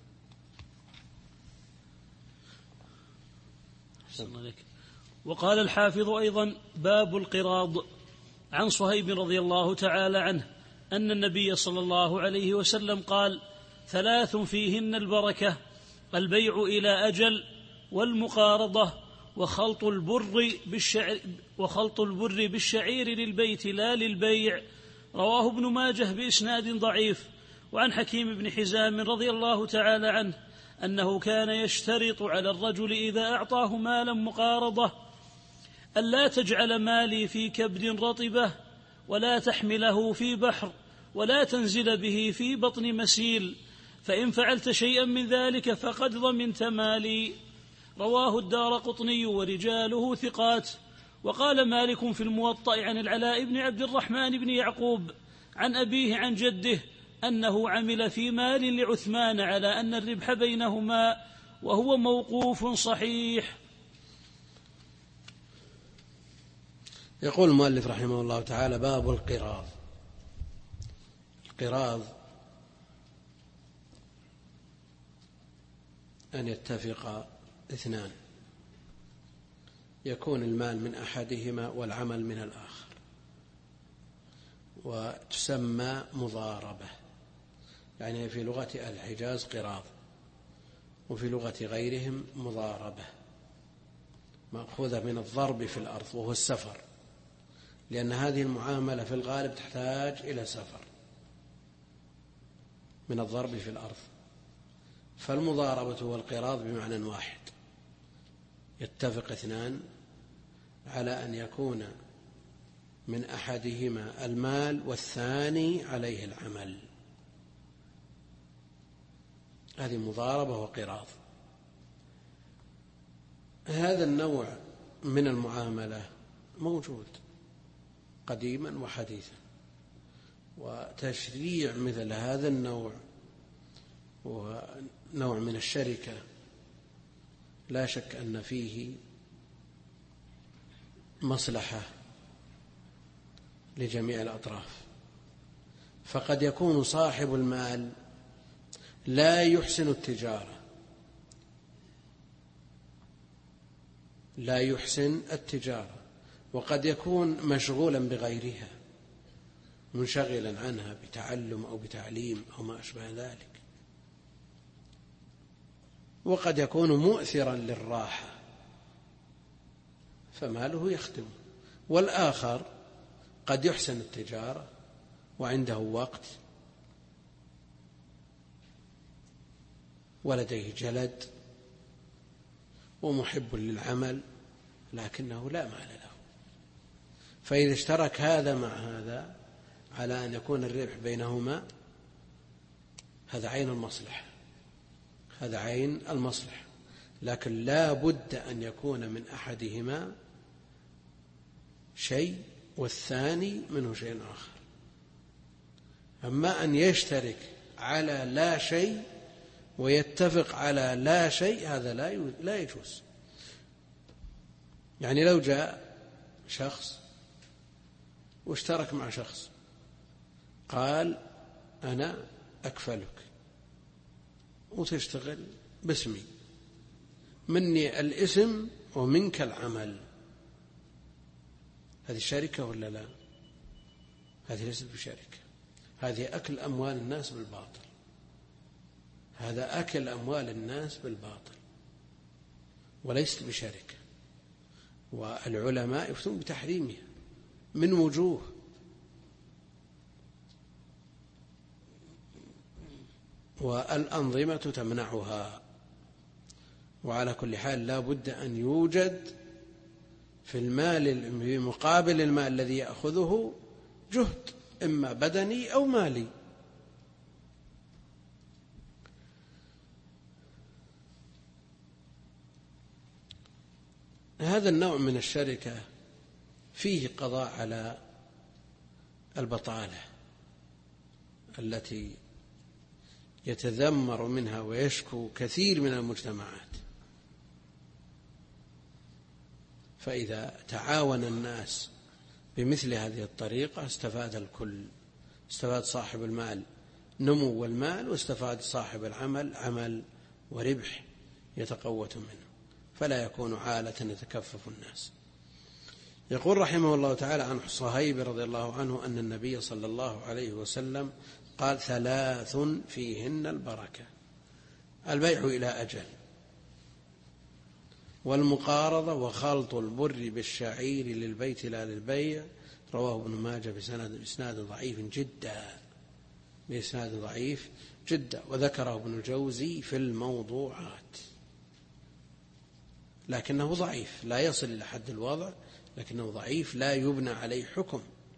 وقال الحافظ أيضا: باب القراض. عن صهيب رضي الله تعالى عنه أن النبي صلى الله عليه وسلم قال: ثلاث فيهن البركة: البيع إلى أجل، والمقارضة، وخلط البر بالشعير, وخلط البر بالشعير للبيت لا للبيع. رواه ابن ماجه بإسناد ضعيف. وعن حكيم بن حزام رضي الله تعالى عنه أنه كان يشترط على الرجل إذا أعطاه مالا مقارضة: ألا تجعل مالي في كبد رطبة، ولا تحمله في بحر، ولا تنزل به في بطن مسيل، فإن فعلت شيئا من ذلك فقد ضمنت مالي. رواه الدارقطني ورجاله ثقات. وقال مالك في الموطأ عن العلاء بن عبد الرحمن بن يعقوب عن أبيه عن جده أنه عمل في مال لعثمان على أن الربح بينهما، وهو موقوف صحيح. يقول المؤلف رحمه الله تعالى: باب القراض. القراض أن يتفق اثنان، يكون المال من أحدهما والعمل من الآخر، وتسمى مضاربة. يعني في لغة أهل الحجاز قراض، وفي لغة غيرهم مضاربة، مأخوذة من الضرب في الأرض وهو السفر، لأن هذه المعاملة في الغالب تحتاج إلى سفر من الضرب في الأرض. فالمضاربة والقراض بمعنى واحد، يتفق اثنان على أن يكون من أحدهما المال والثاني عليه العمل، هذه مضاربة وقراض. هذا النوع من المعاملة موجود قديما وحديثا، وتشريع مثل هذا النوع ونوع من الشركة لا شك أن فيه مصلحة لجميع الأطراف. فقد يكون صاحب المال لا يحسن التجارة، لا يحسن التجارة وقد يكون مشغولا بغيرها، منشغلا عنها بتعلم أو بتعليم أو ما أشبه ذلك، وقد يكون مؤثرا للراحة فماله يخدم. والآخر قد يحسن التجارة وعنده وقت ولديه جلد ومحب للعمل لكنه لا مال له، فإذا اشترك هذا مع هذا على أن يكون الربح بينهما هذا عين المصلحة، هذا عين المصلحة، لكن لا بد أن يكون من أحدهما شيء والثاني منه شيء آخر. أما أن يشترك على لا شيء ويتفق على لا شيء هذا لا لا يجوز. يعني لو جاء شخص واشترك مع شخص قال أنا أكفلك وتشتغل باسمي، مني الاسم ومنك العمل، هذه شركة ولا لا؟ هذه ليست بشركة، هذه أكل أموال الناس بالباطل، هذا أكل أموال الناس بالباطل وليست بشركة. والعلماء يفتون بتحريمها من وجوه، والأنظمة تمنعها. وعلى كل حال لا بد أن يوجد في المال في مقابل المال الذي يأخذه جهد إما بدني أو مالي. هذا النوع من الشركة فيه قضاء على البطالة التي يتذمر منها ويشكو كثير من المجتمعات. فإذا تعاون الناس بمثل هذه الطريقة استفاد الكل، استفاد صاحب المال نمو المال، واستفاد صاحب العمل عمل وربح يتقوت منه، فلا يكون عالة يتكفف الناس. يقول رحمه الله تعالى عن صهيب رضي الله عنه أن النبي صلى الله عليه وسلم قال ثلاث فيهن البركة: البيع إلى أجل، والمقارضة، وخلط البر بالشعير للبيت لا للبيع. رواه ابن ماجه بإسناد ضعيف جدا بإسناد ضعيف جدا وذكره ابن الجوزي في الموضوعات، لكنه ضعيف لا يصل إلى حد الوضع، لكنه ضعيف لا يبنى عليه حكم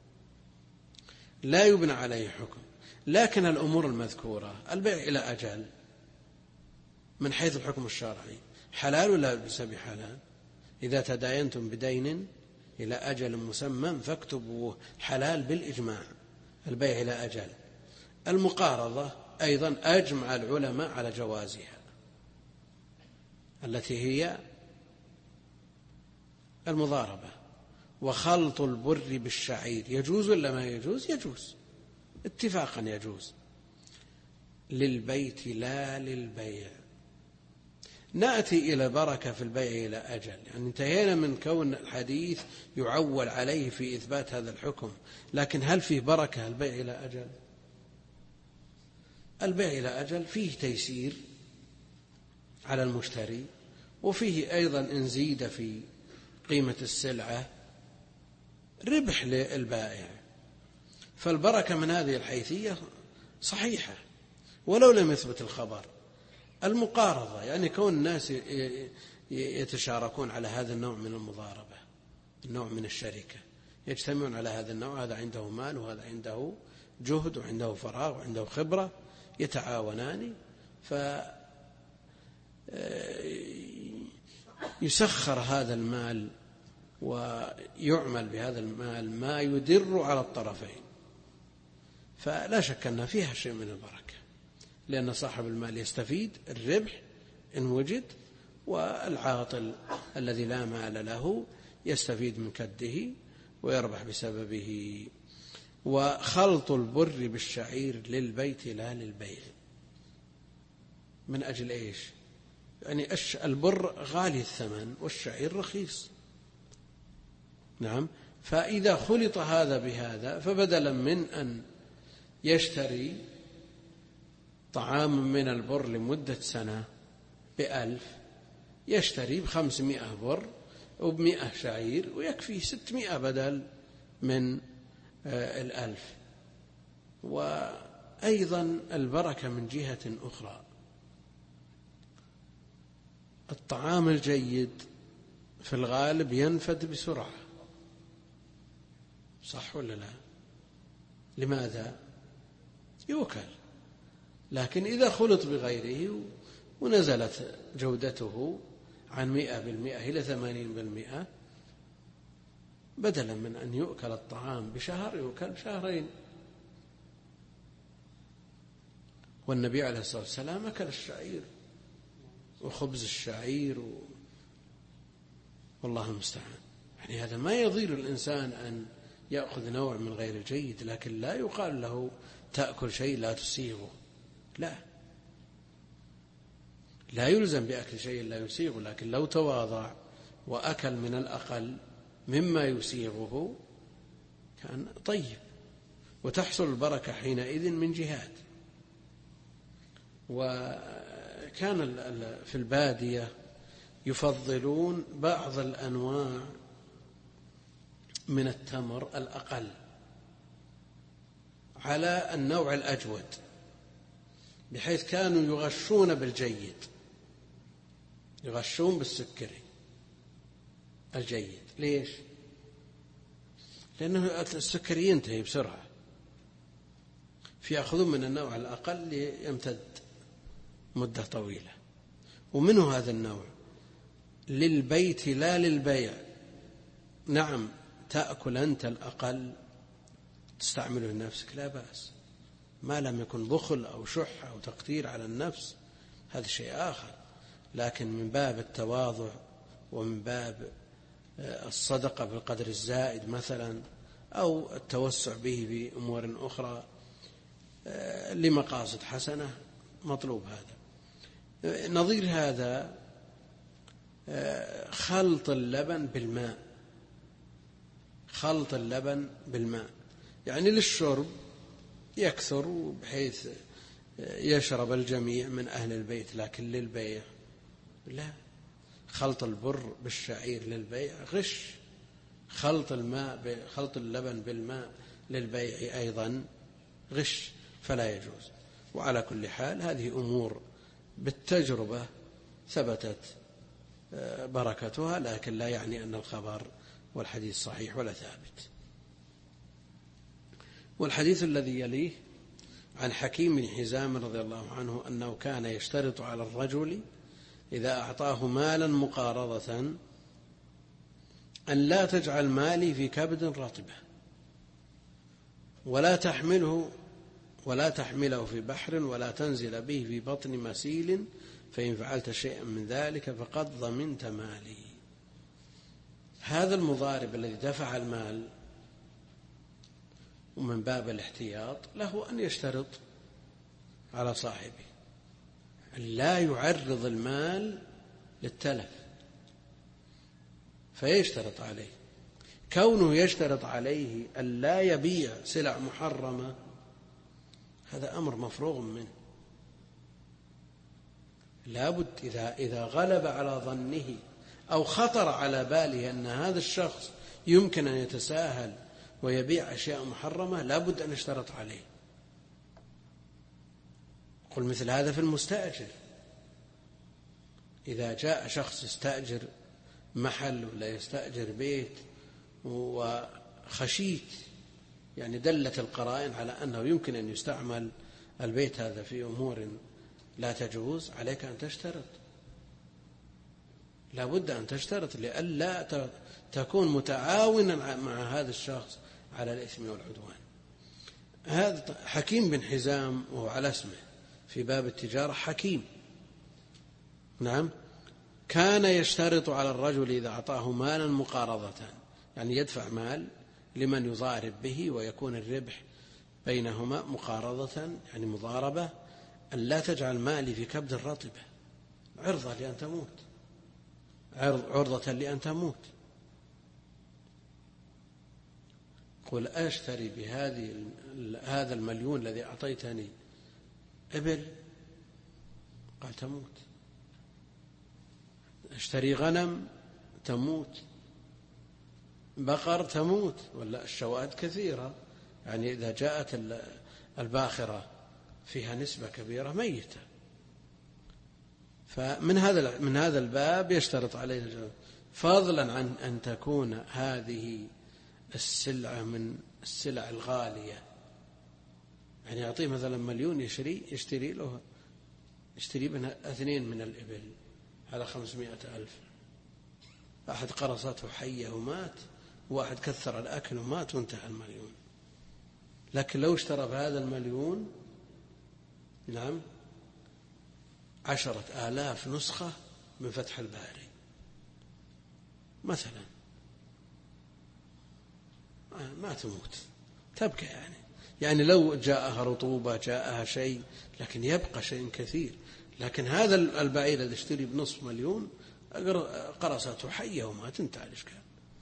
لا يبنى عليه حكم لكن الأمور المذكورة البيع إلى أجل من حيث الحكم الشرعي حلال ولا ليس بحلال؟ إذا تداينتم بدين إلى أجل مسمى فاكتبوه، حلال بالإجماع البيع إلى أجل. المقارضة أيضا أجمع العلماء على جوازها، التي هي المضاربة. وخلط البر بالشعير يجوز ولا ما يجوز؟ يجوز اتفاقا يجوز، للبيت لا للبيع. نأتي إلى بركة في البيع إلى أجل، يعني انتهينا من كون الحديث يعول عليه في إثبات هذا الحكم، لكن هل فيه بركة البيع إلى أجل؟ البيع إلى أجل فيه تيسير على المشتري، وفيه أيضا إن زيد في قيمة السلعة ربح للبائع، فالبركة من هذه الحيثية صحيحة ولو لم يثبت الخبر. المقارضة يعني كون الناس يتشاركون على هذا النوع من المضاربة، النوع من الشركة، يجتمعون على هذا النوع، هذا عنده مال وهذا عنده جهد وعنده فراغ وعنده خبرة، يتعاونان فيسخر هذا المال ويعمل بهذا المال ما يدر على الطرفين، فلا شك أن فيها شيء من البركة، لأن صاحب المال يستفيد الربح إن وجد، والعاطل الذي لا مال له يستفيد من كده ويربح بسببه. وخلط البر بالشعير للبيت لا للبيع، من أجل إيش؟ يعني البر غالي الثمن والشعير رخيص، نعم، فإذا خلط هذا بهذا فبدلا من أن يشتري طعام من البر لمدة سنة بألف يشتري بخمسمائة بر وبمئة شعير ويكفي ستمائة بدل من الألف. وأيضا البركة من جهة أخرى، الطعام الجيد في الغالب ينفد بسرعة، صح ولا لا؟ لماذا؟ يؤكل، لكن إذا خلط بغيره ونزلت جودته عن مئة بالمئة إلى ثمانين بالمئة، بدلا من أن يؤكل الطعام بشهر يؤكل بشهرين. والنبي عليه الصلاة والسلام أكل الشعير وخبز الشعير و... والله المستعان. يعني هذا ما يضير الإنسان أن يأخذ نوع من غير الجيد، لكن لا يقال له تأكل شيء لا تسيغه، لا لا يلزم بأكل شيء لا يسيغه، لكن لو تواضع وأكل من الأقل مما يسيغه كان طيب، وتحصل البركة حينئذ من جهات. وكان في البادية يفضلون بعض الأنواع من التمر الأقل على النوع الأجود، بحيث كانوا يغشون بالجيد، يغشون بالسكري الجيد. ليش؟ لأنه السكري ينتهي بسرعة، فيأخذون من النوع الأقل يمتد مدة طويلة. ومنه هذا النوع للبيت لا للبيع. نعم تأكل أنت الأقل تستعمله لنفسك لا بأس، ما لم يكن بخل أو شح أو تقتير على النفس، هذا شيء آخر. لكن من باب التواضع ومن باب الصدقة بالقدر الزائد مثلا، أو التوسع به بأمور أخرى لمقاصد حسنة، مطلوب هذا. نظير هذا خلط اللبن بالماء، خلط اللبن بالماء يعني للشرب يكثر بحيث يشرب الجميع من أهل البيت، لكن للبيع لا. خلط البر بالشعير للبيع غش، خلط الماء خلط اللبن بالماء للبيع أيضا غش، فلا يجوز. وعلى كل حال هذه أمور بالتجربة ثبتت بركتها، لكن لا يعني أن الخبر والحديث صحيح ولا ثابت. والحديث الذي يليه عن حكيم بن حزام رضي الله عنه أنه كان يشترط على الرجل إذا أعطاه مالا مقارضة أن لا تجعل مالي في كبد رطبة ولا تحمله ولا تحمله في بحر ولا تنزل به في بطن مسيل، فإن فعلت شيئا من ذلك فقد ضمنت مالي. هذا المضارب الذي دفع المال ومن باب الاحتياط له أن يشترط على صاحبه أن لا يعرض المال للتلف، فيشترط عليه. كونه يشترط عليه أن لا يبيع سلع محرمة هذا أمر مفروغ منه. لابد إذا, إذا غلب على ظنه أو خطر على باله أن هذا الشخص يمكن أن يتساهل ويبيع أشياء محرمة لابد أن يشترط عليه. قل مثل هذا في المستأجر، إذا جاء شخص يستأجر محل ولا يستأجر بيت وخشيت يعني دلت القرائن على أنه يمكن أن يستعمل البيت هذا في أمور لا تجوز، عليك أن تشترط، لا بد أن تشترط لئلا تكون متعاونا مع هذا الشخص على الإثم والعدوان. هذا حكيم بن حزام وهو على اسمه في باب التجارة حكيم، نعم، كان يشترط على الرجل إذا أعطاه مالا مقارضة، يعني يدفع مال لمن يضارب به ويكون الربح بينهما مقارضة يعني مضاربة، أن لا تجعل مالي في كبد الرطبة عرضة لأن تموت، عرضة لأن تموت. قل أشتري بهذه هذا المليون الذي أعطيتني إبل، قال تموت. اشتري غنم تموت، بقر تموت، ولا الشوائد كثيرة، يعني إذا جاءت الباخرة فيها نسبة كبيرة ميتة، فمن هذا من هذا الباب يشترط علينا الجواز، فضلا عن أن تكون هذه السلعة من السلع الغالية. يعني يعطيه مثلا مليون يشتري يشتري له يشتري منها اثنين من الإبل على خمسمائة ألف، أحد قرصته حية ومات، واحد كثر الأكل ومات وانتهى المليون. لكن لو اشترى بهذا المليون نعم عشرة آلاف نسخة من فتح الباري مثلا، ما تموت، تبقى يعني يعني لو جاءها رطوبة جاءها شيء لكن يبقى شيء كثير. لكن هذا البعير الذي اشتري بنصف مليون قرصته حية وما تنتهي الإشكال.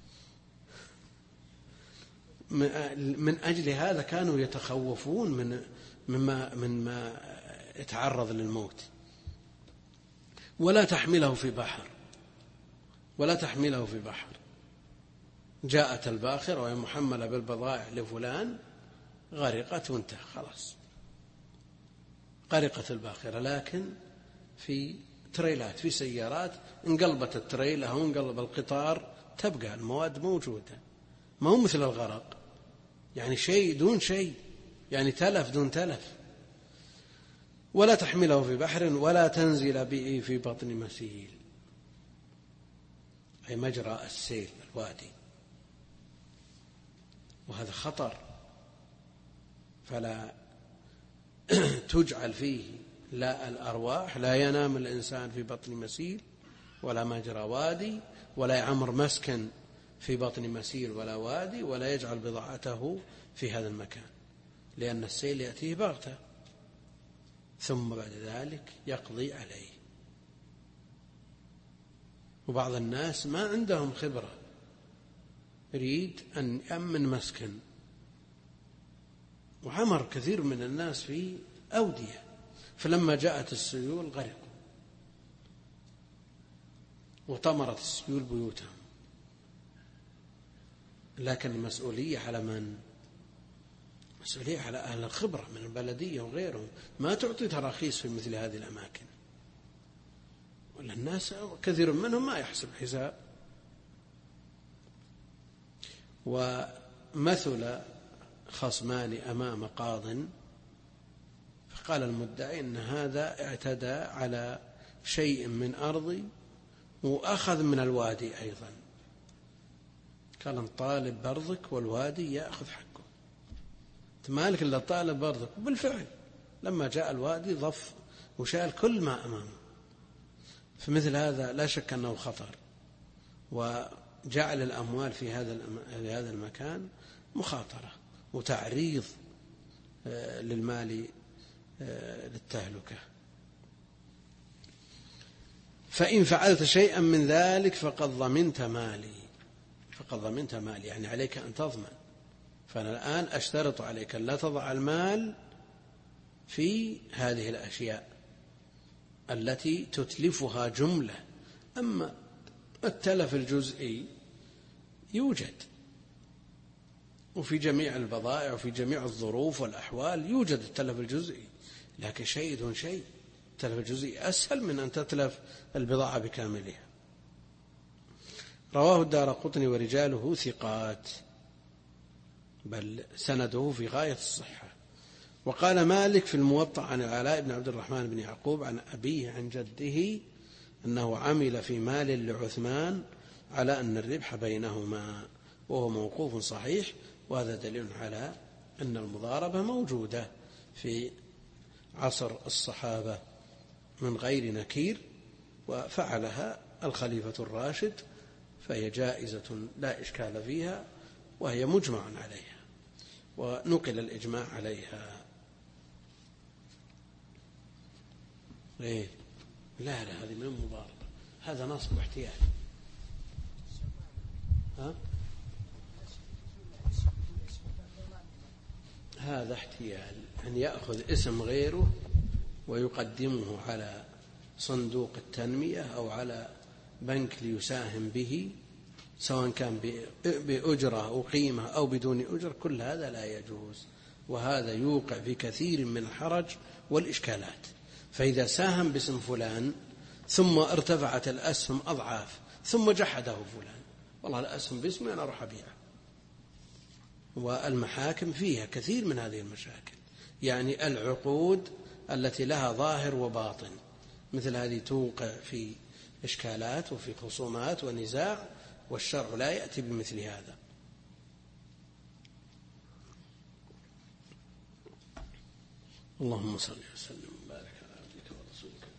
من أجل هذا كانوا يتخوفون من مما مما يتعرض للموت. ولا تحمله في بحر ولا تحمله في بحر جاءت الباخرة وهي محملة بالبضائع لفلان غرقت وانتهى خلاص، غرقت الباخرة. لكن في تريلات في سيارات انقلبت التريلة أو انقلب القطار تبقى المواد موجودة، ما هو مثل الغرق يعني شيء دون شيء، يعني تلف دون تلف. ولا تحمله في بحر ولا تنزل به في بطن مسيل، أي مجرى السيل الوادي، وهذا خطر. فلا تجعل فيه لا الأرواح، لا ينام الإنسان في بطن مسيل ولا مجرى وادي، ولا يعمر مسكن في بطن مسيل ولا وادي، ولا يجعل بضاعته في هذا المكان، لأن السيل يأتيه بغتة ثم بعد ذلك يقضي عليه. وبعض الناس ما عندهم خبرة، يريد أن يأمن مسكن، وعمر كثير من الناس في أودية، فلما جاءت السيول غرقوا وطمرت السيول بيوتهم. لكن المسؤولية على من؟ مسؤولية على أهل الخبرة من البلدية وغيرهم، ما تعطي تراخيص في مثل هذه الأماكن، ولا الناس كثير منهم ما يحسب حساب. ومثل خصمان أمام قاض فقال المدعي إن هذا اعتدى على شيء من أرضي وأخذ من الوادي أيضا، قال انطالب برضك والوادي يأخذ حقه، مالك إلا طالب برضك. وبالفعل لما جاء الوادي ضف وشال كل ما أمامه. فمثل هذا لا شك أنه خطر، وجعل الأموال في هذا هذا المكان مخاطرة وتعريض للمال للتهلكة. فإن فعلت شيئا من ذلك فقد ضمنت مالي، فقد ضمنت مالي يعني عليك أن تضمن. فأنا الآن أشترط عليك أن لا تضع المال في هذه الأشياء التي تتلفها جملة. أما التلف الجزئي يوجد، وفي جميع البضائع وفي جميع الظروف والأحوال يوجد التلف الجزئي، لكن شيء دون شيء. التلف الجزئي أسهل من أن تتلف البضاعة بكاملها. رواه الدارقطني ورجاله ثقات، بل سنده في غاية الصحة. وقال مالك في الموطأ عن العلاء بن عبد الرحمن بن يعقوب عن أبيه عن جده أنه عمل في مال لعثمان على أن الربح بينهما، وهو موقوف صحيح. وهذا دليل على أن المضاربة موجودة في عصر الصحابة من غير نكير، وفعلها الخليفة الراشد، فهي جائزة لا إشكال فيها، وهي مجمع عليها ونقل الإجماع عليها. إيه؟ لا لا، هذه من المضاربة، هذا نصب احتيال. ها؟ هذا احتيال، أن يأخذ اسم غيره ويقدمه على صندوق التنمية أو على بنك ليساهم به، سواء كان بأجرة أو قيمة أو بدون أجر، كل هذا لا يجوز، وهذا يوقع في كثير من الحرج والإشكالات. فإذا ساهم باسم فلان ثم ارتفعت الأسهم أضعاف ثم جحده فلان، والله الأسهم باسمي أنا أروح أبيعها. والمحاكم فيها كثير من هذه المشاكل، يعني العقود التي لها ظاهر وباطن مثل هذه توقع في إشكالات وفي خصومات ونزاع، والشرع لا يأتي بمثل هذا. اللهم صل وسلم وبارك على عبدك ورسولك